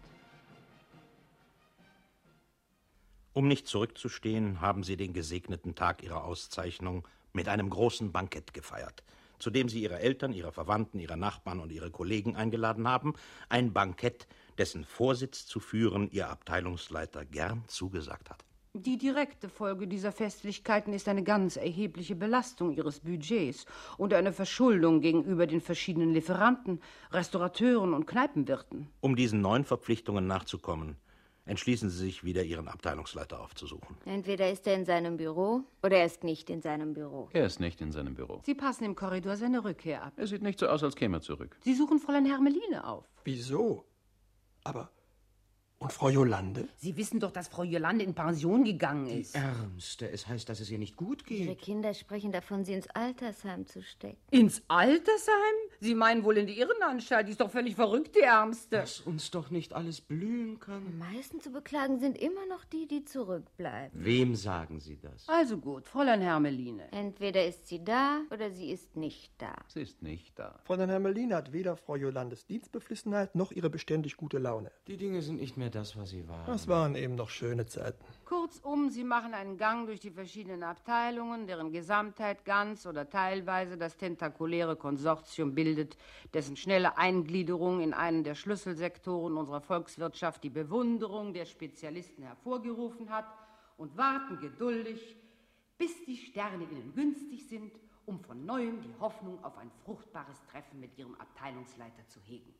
Um nicht zurückzustehen, haben Sie den gesegneten Tag Ihrer Auszeichnung mit einem großen Bankett gefeiert, zu dem Sie Ihre Eltern, Ihre Verwandten, Ihre Nachbarn und Ihre Kollegen eingeladen haben. Ein Bankett, dessen Vorsitz zu führen Ihr Abteilungsleiter gern zugesagt hat. Die direkte Folge dieser Festlichkeiten ist eine ganz erhebliche Belastung Ihres Budgets und eine Verschuldung gegenüber den verschiedenen Lieferanten, Restaurateuren und Kneipenwirten. Um diesen neuen Verpflichtungen nachzukommen, entschließen Sie sich wieder, Ihren Abteilungsleiter aufzusuchen. Entweder ist er in seinem Büro oder er ist nicht in seinem Büro. Er ist nicht in seinem Büro. Sie passen im Korridor seine Rückkehr ab. Es sieht nicht so aus, als käme er zurück. Sie suchen Fräulein Hermeline auf. Wieso? Aber... Und Frau Jolande? Sie wissen doch, dass Frau Jolande in Pension gegangen ist. Die Ärmste. Es heißt, dass es ihr nicht gut geht. Ihre Kinder sprechen davon, sie ins Altersheim zu stecken. Ins Altersheim? Sie meinen wohl in die Irrenanstalt. Die ist doch völlig verrückt, die Ärmste. Dass uns doch nicht alles blühen kann. Am meisten zu beklagen sind immer noch die, die zurückbleiben. Wem sagen Sie das? Also gut, Fräulein Hermeline. Entweder ist sie da oder sie ist nicht da. Sie ist nicht da. Fräulein Hermeline hat weder Frau Jolandes Dienstbeflissenheit noch ihre beständig gute Laune. Die Dinge sind nicht mehr das, was sie waren. Das waren eben noch schöne Zeiten. Kurzum, Sie machen einen Gang durch die verschiedenen Abteilungen, deren Gesamtheit ganz oder teilweise das tentakuläre Konsortium bildet, dessen schnelle Eingliederung in einen der Schlüsselsektoren unserer Volkswirtschaft die Bewunderung der Spezialisten hervorgerufen hat, und warten geduldig, bis die Sterne ihnen günstig sind, um von Neuem die Hoffnung auf ein fruchtbares Treffen mit ihrem Abteilungsleiter zu hegen.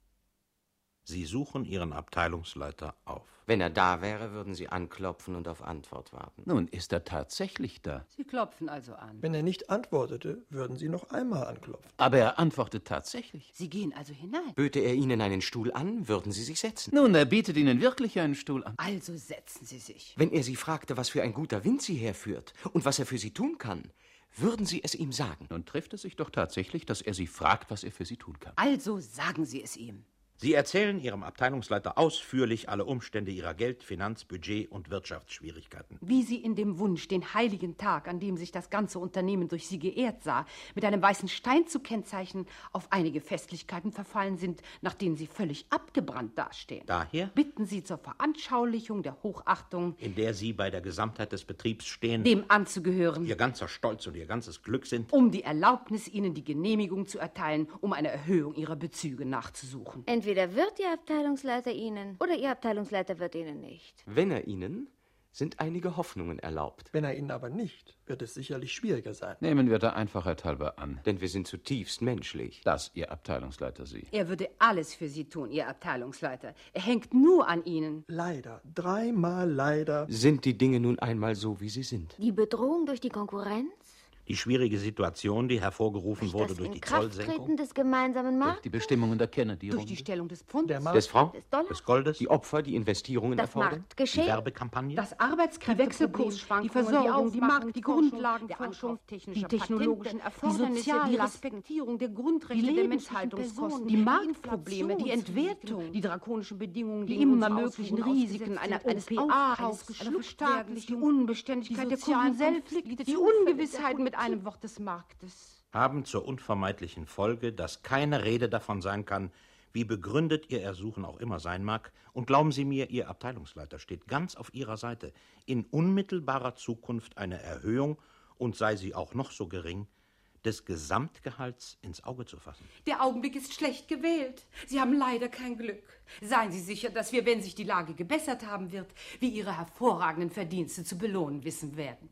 Sie suchen Ihren Abteilungsleiter auf. Wenn er da wäre, würden Sie anklopfen und auf Antwort warten. Nun ist er tatsächlich da. Sie klopfen also an. Wenn er nicht antwortete, würden Sie noch einmal anklopfen. Aber er antwortet tatsächlich. Sie gehen also hinein. Böte er Ihnen einen Stuhl an, würden Sie sich setzen. Nun, er bietet Ihnen wirklich einen Stuhl an. Also setzen Sie sich. Wenn er Sie fragte, was für ein guter Wind Sie herführt und was er für Sie tun kann, würden Sie es ihm sagen. Nun trifft es sich doch tatsächlich, dass er Sie fragt, was er für Sie tun kann. Also sagen Sie es ihm. Sie erzählen Ihrem Abteilungsleiter ausführlich alle Umstände Ihrer Geld-, Finanz-, Budget- und Wirtschaftsschwierigkeiten. Wie Sie in dem Wunsch, den heiligen Tag, an dem sich das ganze Unternehmen durch Sie geehrt sah, mit einem weißen Stein zu kennzeichnen, auf einige Festlichkeiten verfallen sind, nach denen Sie völlig abgebrannt dastehen. Daher Bitten Sie zur Veranschaulichung der Hochachtung, in der Sie bei der Gesamtheit des Betriebs stehen, dem anzugehören, Ihr ganzer Stolz und Ihr ganzes Glück sind, um die Erlaubnis, Ihnen die Genehmigung zu erteilen, um eine Erhöhung Ihrer Bezüge nachzusuchen. Entweder wird Ihr Abteilungsleiter Ihnen oder Ihr Abteilungsleiter wird Ihnen nicht. Wenn er Ihnen, sind einige Hoffnungen erlaubt. Wenn er Ihnen aber nicht, wird es sicherlich schwieriger sein. Nehmen wir der Einfachheit halber an. Denn wir sind zutiefst menschlich. Dass Ihr Abteilungsleiter Sie. Er würde alles für Sie tun, Ihr Abteilungsleiter. Er hängt nur an Ihnen. Leider, dreimal leider. Sind die Dinge nun einmal so, wie sie sind? Die Bedrohung durch die Konkurrenz? die schwierige Situation, die hervorgerufen durch wurde das durch die Inkrafttreten Zollsenkung, des gemeinsamen Durch Marktes, die Bestimmungen der Kennedy-Runde. Durch die Stellung des Pfundes, Der Markt, des Francs, des Dollars, des Goldes, die Opfer, die Investierungen das erfordern, die Marktgeschehen, Werbekampagne, das Arbeitskräfteproblem, die Versorgung, die Markt, die Grundlagenforschung, die technologischen Erfordernisse, die Respektierung der Grundrechte der Menschhaltungskosten, die Marktprobleme, die Entwertung, die drakonischen Bedingungen, die immer möglichen Risiken einer eines O P A, eines Verstaatlichung, die Unbeständigkeit der Kunden selbst, die Ungewissheit mit einem Wort des Marktes. haben zur unvermeidlichen Folge, dass keine Rede davon sein kann, wie begründet Ihr Ersuchen auch immer sein mag. Und glauben Sie mir, Ihr Abteilungsleiter steht ganz auf Ihrer Seite, in unmittelbarer Zukunft eine Erhöhung, und sei sie auch noch so gering, des Gesamtgehalts ins Auge zu fassen. Der Augenblick ist schlecht gewählt. Sie haben leider kein Glück. Seien Sie sicher, dass wir, wenn sich die Lage gebessert haben wird, wie Ihre hervorragenden Verdienste zu belohnen wissen werden.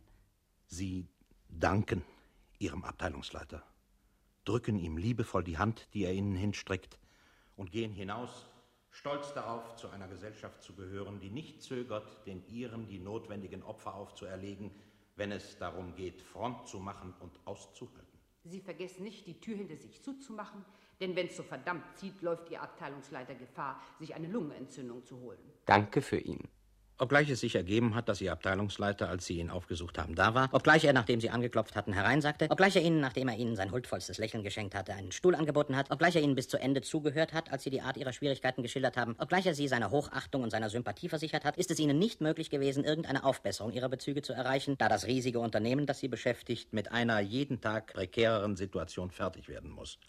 Sie danken Ihrem Abteilungsleiter, drücken ihm liebevoll die Hand, die er Ihnen hinstreckt, und gehen hinaus, stolz darauf, zu einer Gesellschaft zu gehören, die nicht zögert, den Ihren die notwendigen Opfer aufzuerlegen, wenn es darum geht, Front zu machen und auszuhalten. Sie vergessen nicht, die Tür hinter sich zuzumachen, denn wenn es so verdammt zieht, läuft Ihr Abteilungsleiter Gefahr, sich eine Lungenentzündung zu holen. Danke für ihn. Obgleich es sich ergeben hat, dass Ihr Abteilungsleiter, als Sie ihn aufgesucht haben, da war, Obgleich er, nachdem Sie angeklopft hatten, hereinsagte, obgleich er Ihnen, nachdem er Ihnen sein huldvollstes Lächeln geschenkt hatte, einen Stuhl angeboten hat, obgleich er Ihnen bis zu Ende zugehört hat, als Sie die Art Ihrer Schwierigkeiten geschildert haben, obgleich er Sie seiner Hochachtung und seiner Sympathie versichert hat, ist es Ihnen nicht möglich gewesen, irgendeine Aufbesserung Ihrer Bezüge zu erreichen, da das riesige Unternehmen, das Sie beschäftigt, mit einer jeden Tag prekäreren Situation fertig werden muss.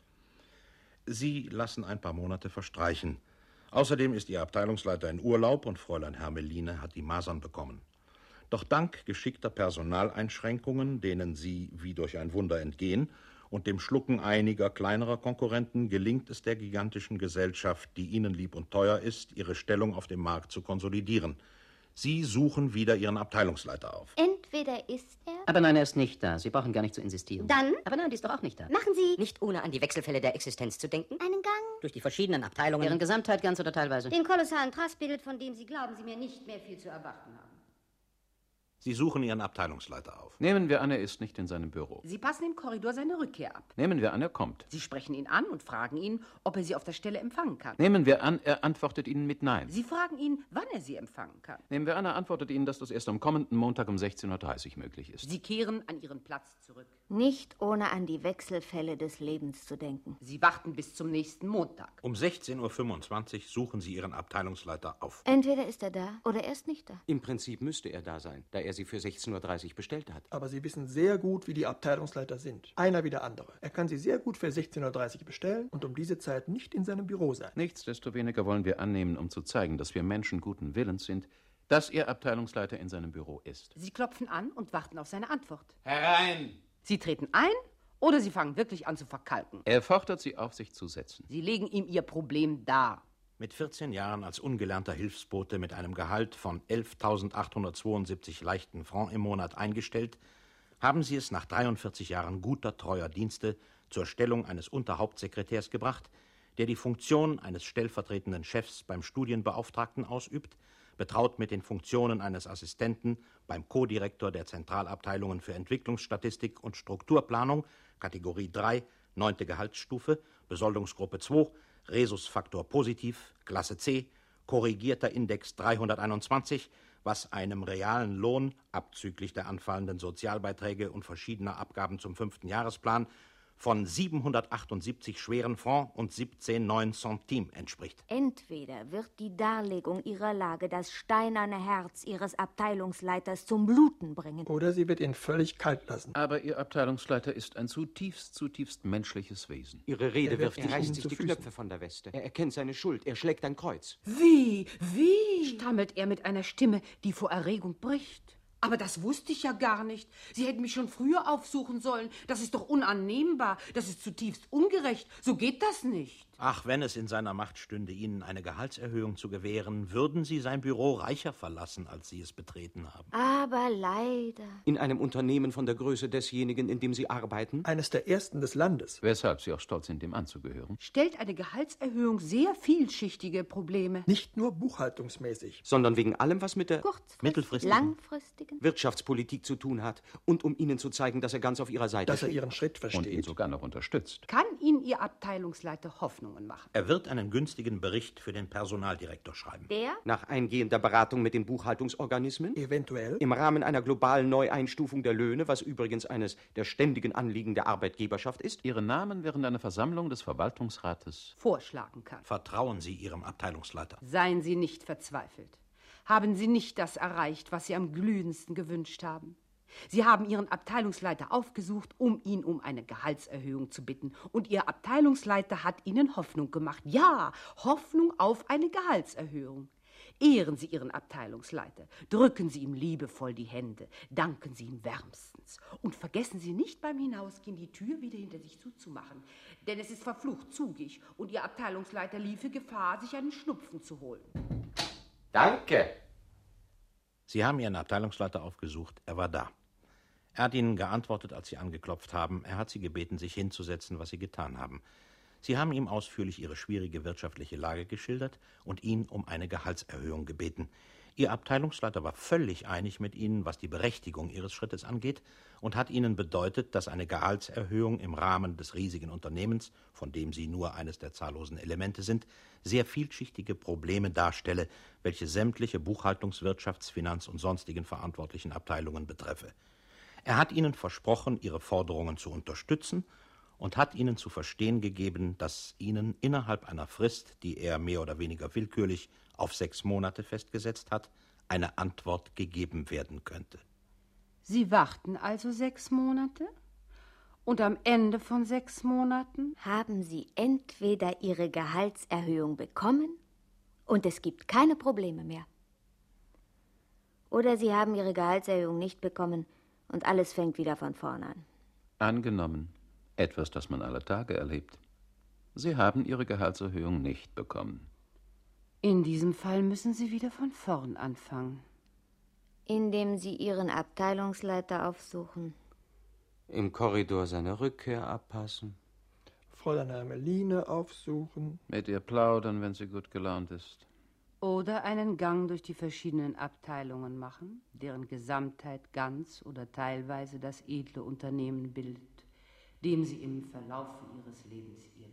Sie lassen ein paar Monate verstreichen. Außerdem ist Ihr Abteilungsleiter in Urlaub und Fräulein Hermeline hat die Masern bekommen. Doch dank geschickter Personaleinschränkungen, denen Sie wie durch ein Wunder entgehen, und dem Schlucken einiger kleinerer Konkurrenten gelingt es der gigantischen Gesellschaft, die Ihnen lieb und teuer ist, ihre Stellung auf dem Markt zu konsolidieren. Sie suchen wieder Ihren Abteilungsleiter auf. entweder ist er... Aber nein, er ist nicht da. Sie brauchen gar nicht zu insistieren. Dann Aber nein, die ist doch auch nicht da. machen Sie Nicht ohne an die Wechselfälle der Existenz zu denken. einen Gang. Durch die verschiedenen Abteilungen. Deren Gesamtheit ganz oder teilweise. Den kolossalen Trassbild, von dem Sie glauben, Sie mir nicht mehr viel zu erwarten haben. Sie suchen Ihren Abteilungsleiter auf. Nehmen wir an, er ist nicht in seinem Büro. Sie passen im Korridor seine Rückkehr ab. Nehmen wir an, er kommt. Sie sprechen ihn an und fragen ihn, ob er Sie auf der Stelle empfangen kann. Nehmen wir an, er antwortet Ihnen mit Nein. Sie fragen ihn, wann er Sie empfangen kann. Nehmen wir an, er antwortet Ihnen, dass das erst am kommenden Montag um sechzehn Uhr dreißig möglich ist. Sie kehren an Ihren Platz zurück. Nicht ohne an die Wechselfälle des Lebens zu denken. Sie warten bis zum nächsten Montag. Um sechzehn Uhr fünfundzwanzig suchen Sie Ihren Abteilungsleiter auf. Entweder ist er da oder er ist nicht da. Im Prinzip müsste er da sein, da er Sie für sechzehn Uhr dreißig bestellt hat. Aber Sie wissen sehr gut, wie die Abteilungsleiter sind. Einer wie der andere. Er kann Sie sehr gut für sechzehn Uhr dreißig bestellen und um diese Zeit nicht in seinem Büro sein. Nichtsdestoweniger wollen wir annehmen, um zu zeigen, dass wir Menschen guten Willens sind, dass Ihr Abteilungsleiter in seinem Büro ist. Sie klopfen an und warten auf seine Antwort. Herein! Sie treten ein oder Sie fangen wirklich an zu verkalken. Er fordert Sie auf, sich zu setzen. Sie legen ihm Ihr Problem dar. Mit vierzehn Jahren als ungelernter Hilfsbote mit einem Gehalt von elftausendachthundertzweiundsiebzig leichten Francs im Monat eingestellt, haben Sie es nach dreiundvierzig Jahren guter, treuer Dienste zur Stellung eines Unterhauptsekretärs gebracht, der die Funktion eines stellvertretenden Chefs beim Studienbeauftragten ausübt, betraut mit den Funktionen eines Assistenten beim Co-Direktor der Zentralabteilungen für Entwicklungsstatistik und Strukturplanung, Kategorie drei, neunte Gehaltsstufe, Besoldungsgruppe zwei, Rhesusfaktor positiv, Klasse C, korrigierter Index dreihunderteinundzwanzig, was einem realen Lohn, abzüglich der anfallenden Sozialbeiträge und verschiedener Abgaben zum fünften Jahresplan, von siebenhundertachtundsiebzig schweren Francs und siebzehn neun Centimes entspricht. Entweder wird die Darlegung Ihrer Lage das steinerne Herz Ihres Abteilungsleiters zum Bluten bringen. Oder sie wird ihn völlig kalt lassen. Aber Ihr Abteilungsleiter ist ein zutiefst, zutiefst menschliches Wesen. Ihre Rede wird wirft, er reißt sich die Füßen. Knöpfe von der Weste. Er erkennt seine Schuld, er schlägt ein Kreuz. Wie, wie? Stammelt er mit einer Stimme, die vor Erregung bricht. Aber das wusste ich ja gar nicht. Sie hätten mich schon früher aufsuchen sollen. Das ist doch unannehmbar. Das ist zutiefst ungerecht. So geht das nicht. Ach, wenn es in seiner Macht stünde, Ihnen eine Gehaltserhöhung zu gewähren, würden Sie sein Büro reicher verlassen, als Sie es betreten haben. Aber leider. In einem Unternehmen von der Größe desjenigen, in dem Sie arbeiten? Eines der ersten des Landes. Weshalb Sie auch stolz sind, dem anzugehören. Stellt eine Gehaltserhöhung sehr vielschichtige Probleme. Nicht nur buchhaltungsmäßig. Sondern wegen allem, was mit der Kurzfristig, mittelfristigen, langfristigen Wirtschaftspolitik zu tun hat und um Ihnen zu zeigen, dass er ganz auf Ihrer Seite Dass er steht. ihren Schritt versteht. Und ihn sogar noch unterstützt. Kann Ihnen Ihr Abteilungsleiter Hoffnungen machen? Er wird einen günstigen Bericht für den Personaldirektor schreiben. Der? Nach eingehender Beratung mit den Buchhaltungsorganismen? Eventuell. Im Rahmen einer globalen Neueinstufung der Löhne, was übrigens eines der ständigen Anliegen der Arbeitgeberschaft ist? Ihren Namen während einer Versammlung des Verwaltungsrates Vorschlagen kann. Vertrauen Sie Ihrem Abteilungsleiter. Seien Sie nicht verzweifelt. Haben Sie nicht das erreicht, was Sie am glühendsten gewünscht haben? Sie haben Ihren Abteilungsleiter aufgesucht, um ihn um eine Gehaltserhöhung zu bitten. Und Ihr Abteilungsleiter hat Ihnen Hoffnung gemacht. Ja, Hoffnung auf eine Gehaltserhöhung. Ehren Sie Ihren Abteilungsleiter. Drücken Sie ihm liebevoll die Hände. Danken Sie ihm wärmstens. Und vergessen Sie nicht beim Hinausgehen, die Tür wieder hinter sich zuzumachen. Denn es ist verflucht zugig und Ihr Abteilungsleiter liefe Gefahr, sich einen Schnupfen zu holen. Danke. Sie haben Ihren Abteilungsleiter aufgesucht. Er war da. Er hat Ihnen geantwortet, als Sie angeklopft haben. Er hat Sie gebeten, sich hinzusetzen, was Sie getan haben. Sie haben ihm ausführlich Ihre schwierige wirtschaftliche Lage geschildert und ihn um eine Gehaltserhöhung gebeten. Ihr Abteilungsleiter war völlig einig mit Ihnen, was die Berechtigung Ihres Schrittes angeht, und hat Ihnen bedeutet, dass eine Gehaltserhöhung im Rahmen des riesigen Unternehmens, von dem Sie nur eines der zahllosen Elemente sind, sehr vielschichtige Probleme darstelle, welche sämtliche Buchhaltungs-, Wirtschafts-, Finanz- und sonstigen verantwortlichen Abteilungen betreffe. Er hat Ihnen versprochen, Ihre Forderungen zu unterstützen und hat Ihnen zu verstehen gegeben, dass Ihnen innerhalb einer Frist, die er mehr oder weniger willkürlich auf sechs Monate festgesetzt hat, eine Antwort gegeben werden könnte. Sie warten also sechs Monate? Und am Ende von sechs Monaten? Haben Sie entweder Ihre Gehaltserhöhung bekommen und es gibt keine Probleme mehr. Oder Sie haben Ihre Gehaltserhöhung nicht bekommen und alles fängt wieder von vorn an. Angenommen, etwas, das man alle Tage erlebt. Sie haben Ihre Gehaltserhöhung nicht bekommen. In diesem Fall müssen Sie wieder von vorn anfangen. Indem Sie Ihren Abteilungsleiter aufsuchen. Im Korridor seine Rückkehr abpassen. Fräulein Hermeline aufsuchen. Mit ihr plaudern, wenn sie gut gelaunt ist. Oder einen Gang durch die verschiedenen Abteilungen machen, deren Gesamtheit ganz oder teilweise das edle Unternehmen bildet, dem sie im Verlaufe ihres Lebens ihr